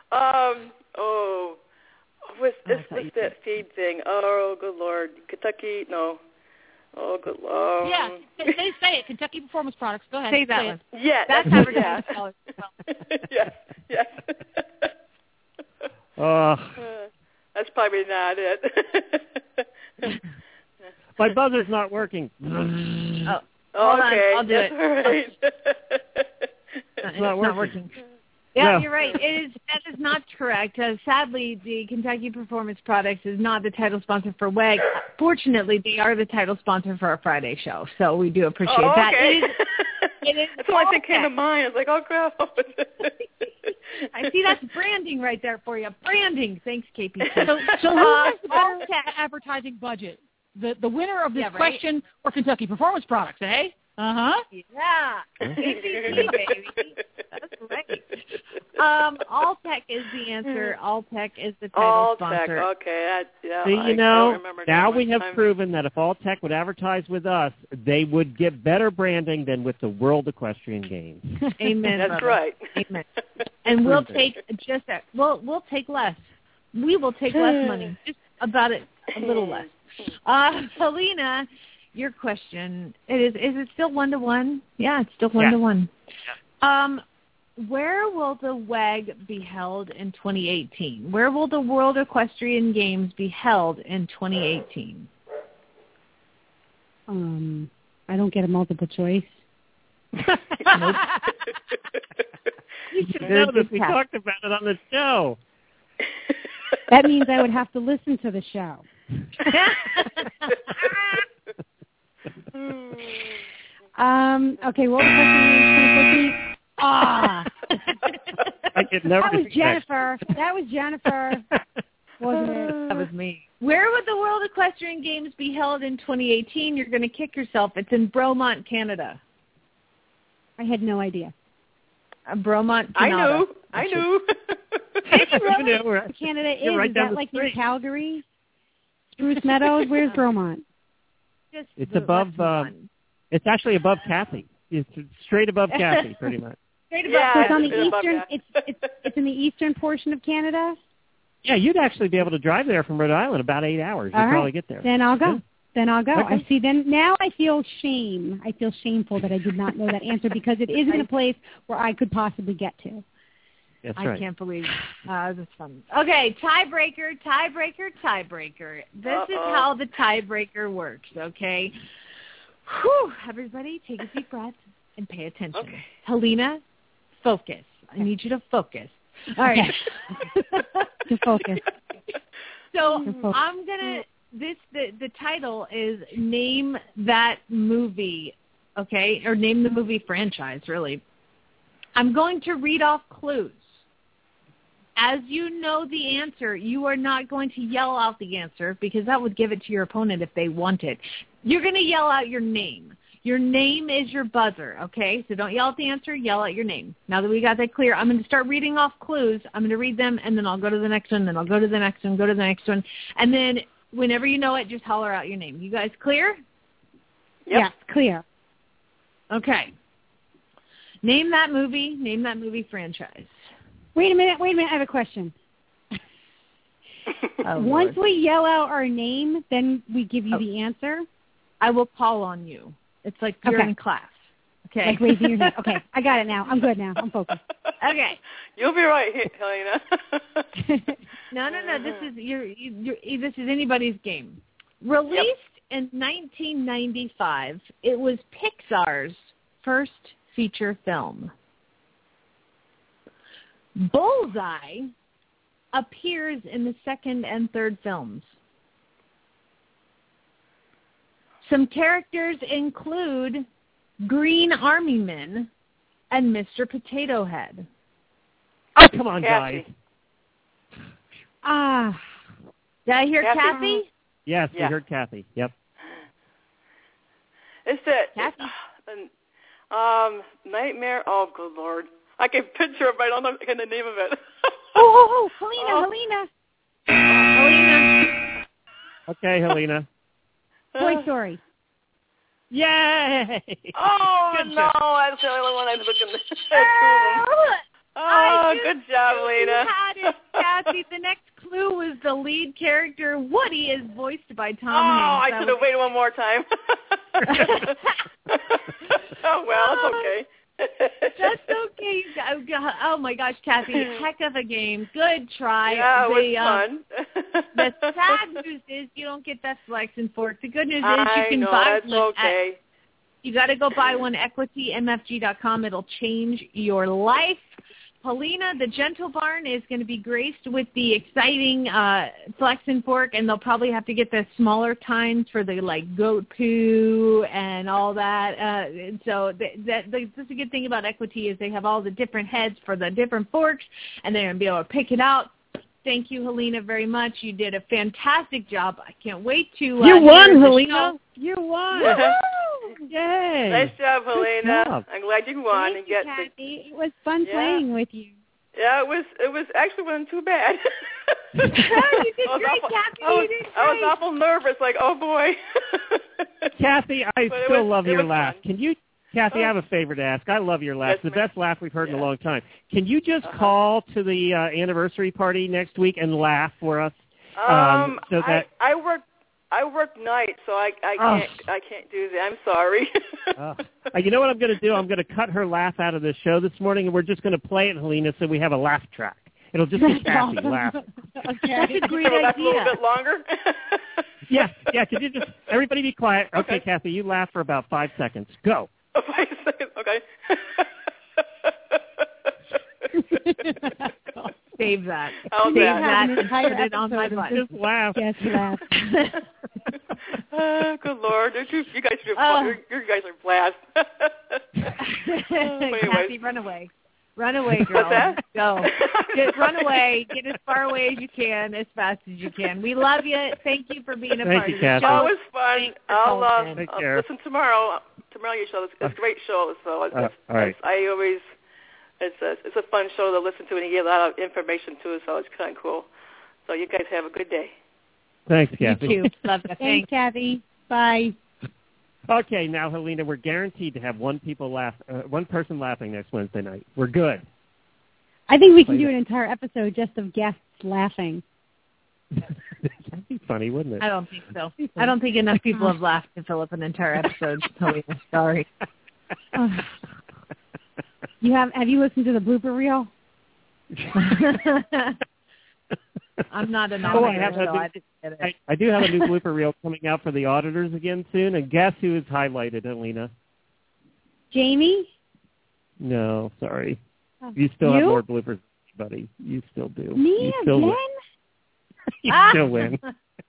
What's that feed thing? Oh, good Lord. Kentucky? No. Oh, good Lord. Yeah, they say it. Kentucky Performance Products. Go ahead. Say that one. Yeah, that's advertising dollars. Yes. That's probably not it. My buzzer's not working. Oh, hold on. I'll do it. Right. It's not working. Yeah, You're right. That is not correct. Sadly, the Kentucky Performance Products is not the title sponsor for WEG. Fortunately, they are the title sponsor for our Friday show, so we do appreciate that. Okay. It is that's the only thing came to mind. I was like, oh, crap. I see that's branding right there for you. Branding. Thanks, KPC. So who has the better advertising budget? The winner of this question or Kentucky Performance Products, eh? Uh-huh. Yeah. KPC, baby. That's right. Alltech is the answer. Alltech is the title sponsor. Alltech, okay. See, now we have proven that if Alltech would advertise with us, they would get better branding than with the World Equestrian Games. Amen. That's right. Amen. And we'll take we'll take less. We will take less money. Just about it, a little less. Helena, your question, is it still 1-1? Yeah, it's still 1-1. Where will the WEG be held in 2018? Where will the World Equestrian Games be held in 2018? I don't get a multiple choice. You should know this. We talked about it on the show. That means I would have to listen to the show. Okay, what was the question? I could never. That was Jennifer. Wasn't it? That was me. Where would the World Equestrian Games be held in 2018? You're going to kick yourself. It's in Bromont, Canada. I had no idea. Bromont, Canada. I knew. You know where Canada is. Right is that like in Calgary? Spruce Meadows? Where's Bromont? It's above. It's actually above Kathy. It's straight above Kathy, pretty much. Straight above. Yeah, so it's on the eastern. It's in the eastern portion of Canada. Yeah, you'd actually be able to drive there from Rhode Island about 8 hours. You'd probably get there. Then I'll go. Yeah. Then I'll go. Okay. I see. Then now I feel shame. I feel shameful that I did not know that answer because it is in a place where I could possibly get to. That's right. I can't believe this is fun. Okay, tiebreaker. This is how the tiebreaker works, okay? Whew, everybody take a deep breath and pay attention. Okay. Helena, focus. I need you to focus. All right. To focus. So I'm going to, the title is Name That Movie, okay? Or Name the Movie franchise, really. I'm going to read off clues. As you know the answer, you are not going to yell out the answer because that would give it to your opponent if they want it. You're going to yell out your name. Your name is your buzzer, okay? So don't yell out the answer, yell out your name. Now that we got that clear, I'm going to start reading off clues. I'm going to read them, and then I'll go to the next one, then I'll go to the next one, go to the next one. And then whenever you know it, just holler out your name. You guys clear? Yep. Yeah, clear. Okay. Name that movie franchise. Wait a minute. I have a question. Once we yell out our name, then we give you the answer? I will call on you. It's like you're in class. Okay. Like raising your hand. Okay, I got it now. I'm good now. I'm focused. Okay. You'll be right, Helena. No. This is anybody's game. Released in 1995, it was Pixar's first feature film. Bullseye appears in the second and third films. Some characters include Green Army Men and Mr. Potato Head. Oh, come on, guys. Did I hear Kathy? Yes, we heard Kathy. Yep. It's that Kathy? Nightmare. Oh, good Lord. I can picture it, but I don't know the name of it. Helena. Helena. Okay, Helena. Toy Story. Yay! Oh, good no, job. that's the only one I was looking at. Oh, good job, Helena. You had it, Kathy. The next clue was the lead character. Woody is voiced by Tom Hanks. I should have waited one more time. Oh, well, it's okay. That's okay. Oh, my gosh, Kathy. Heck of a game. Good try. Yeah, it was fun. The sad news is you don't get that Flex and Fork. The good news is you can know, buy that's one. Okay. You got to go buy one, equitymfg.com. It'll change your life. Helena, the Gentle Barn, is going to be graced with the exciting Flex and Fork, and they'll probably have to get the smaller tines for the goat poo and all that. So that's a good thing about Equity is they have all the different heads for the different forks, and they're going to be able to pick it out. Thank you, Helena, very much. You did a fantastic job. I can't wait to You won, Helena. Show. You won. Yay. Nice job, Helena. Job. I'm glad you won. Thank you, Kathy. It was fun playing with you. Yeah, it was actually wasn't too bad. You did great, Kathy. You did great. I was awful nervous, oh boy. Kathy, I still love your laugh. Fun. Can you, Kathy, I have a favor to ask. I love your laugh. Yes, the best laugh we've heard in a long time. Can you just call to the anniversary party next week and laugh for us? So that I work nights, so I can't do that. I'm sorry. You know what I'm going to do? I'm going to cut her laugh out of the show this morning, and we're just going to play it, Helena, so we have a laugh track. It'll just be Kathy laughing. Okay. That's a great so idea. That's a little bit longer. Yeah. Could you just everybody be quiet? Okay, Kathy, you laugh for about 5 seconds. Go. 5 seconds. Okay. Save that. I'll Save that. that and put it on my butt. Just laugh. Yes, laugh. Good Lord. You guys are you guys are blast. Kathy, run away. Run away, girl. What's that? Go. Run away. Get as far away as you can, as fast as you can. We love you. Thank you for being a part of the Kathy. show. Oh, it was fun. I'll listen tomorrow. Tomorrow your show. It's a great show. So all right. It's a fun show to listen to, and you get a lot of information too. So it's kind of cool. So you guys have a good day. Thanks, Kathy. You too. Love you. Thanks, Kathy. Bye. Okay, now, Helena, we're guaranteed to have one person laughing next Wednesday night. We're good. I think we can do an entire episode just of guests laughing. That'd be funny, wouldn't it? I don't think so. I don't think enough people have laughed to fill up an entire episode. Sorry. Have you listened to the blooper reel? I'm not an I do have a new blooper reel coming out for the auditors again soon, and guess who is highlighted, Helena? Jamie? No, sorry. You still have more bloopers, buddy. You still do. Me you still again? Win. You still win.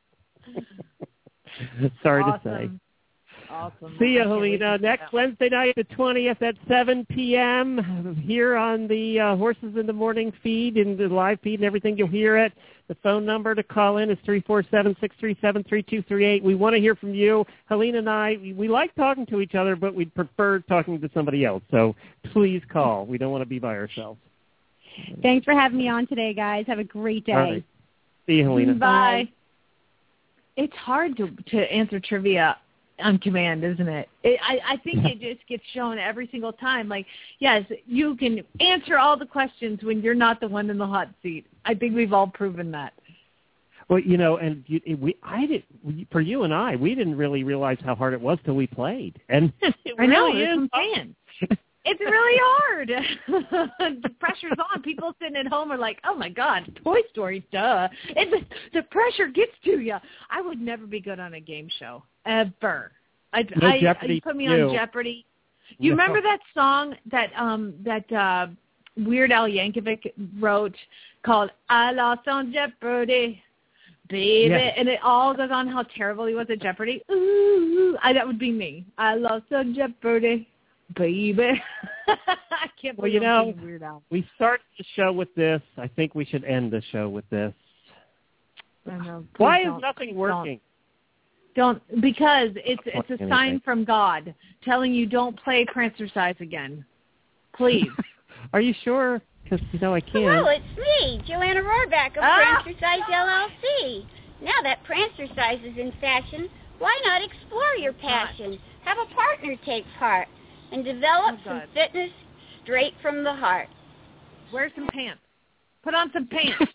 Sorry to say. Awesome. See you, Helena. Next Wednesday night, the 20th at 7 p.m. here on the Horses in the Morning feed and the live feed and everything. You'll hear it. The phone number to call in is 347-637-3238. We want to hear from you. Helena and I, we like talking to each other, but we'd prefer talking to somebody else. So please call. We don't want to be by ourselves. Thanks for having me on today, guys. Have a great day. All right. See you, Helena. Bye. It's hard to answer trivia on command, isn't it? I think it just gets shown every single time. Like, yes, you can answer all the questions when you're not the one in the hot seat. I think we've all proven that. Well, and for you and I, we didn't really realize how hard it was till we played. And I know, I'm saying. It's really hard. The pressure's on. People sitting at home are like, oh, my God, Toy Story, duh. The pressure gets to you. I would never be good on a game show, ever. Jeopardy. You put me on Jeopardy. You remember that song that Weird Al Yankovic wrote called I Lost on Jeopardy, baby? Yes. And it all goes on how terrible he was at Jeopardy. Ooh, that would be me. I lost on Jeopardy, baby. I can't believe I'm being Weird Al. We started the show with this. I think we should end the show with this. I know. Why is nothing working? Don't because it's a sign from God telling you don't play Prancercise again. Please. Are you sure? Because, I can't. Hello, it's me, Joanna Rohrback of Prancercise LLC. Now that Prancercise is in fashion, why not explore your passion? Have a partner take part and develop some fitness straight from the heart. Wear some pants. Put on some pants.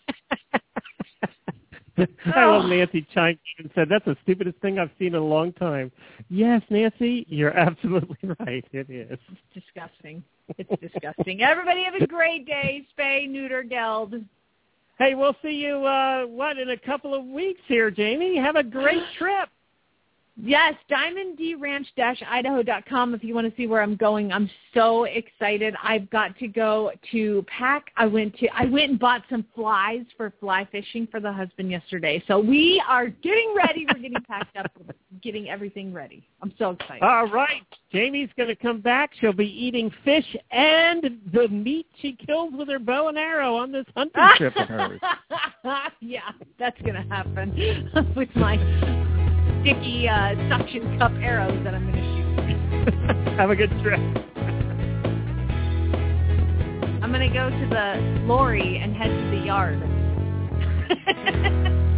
I love Nancy chimed in and said, that's the stupidest thing I've seen in a long time. Yes, Nancy, you're absolutely right. It is. It's disgusting. It's disgusting. Everybody have a great day. Spay, neuter, geld. Hey, we'll see you, in a couple of weeks here, Jamie. Have a great trip. Yes, DiamondDRanch-Idaho.com if you want to see where I'm going. I'm so excited. I've got to go to pack. I went and bought some flies for fly fishing for the husband yesterday. So we are getting ready. We're getting packed up, getting everything ready. I'm so excited. All right. Jamie's going to come back. She'll be eating fish and the meat she kills with her bow and arrow on this hunting trip of hers. Yeah, that's going to happen with my sticky suction cup arrows that I'm going to shoot. Have a good trip. I'm going to go to the lorry and head to the yard.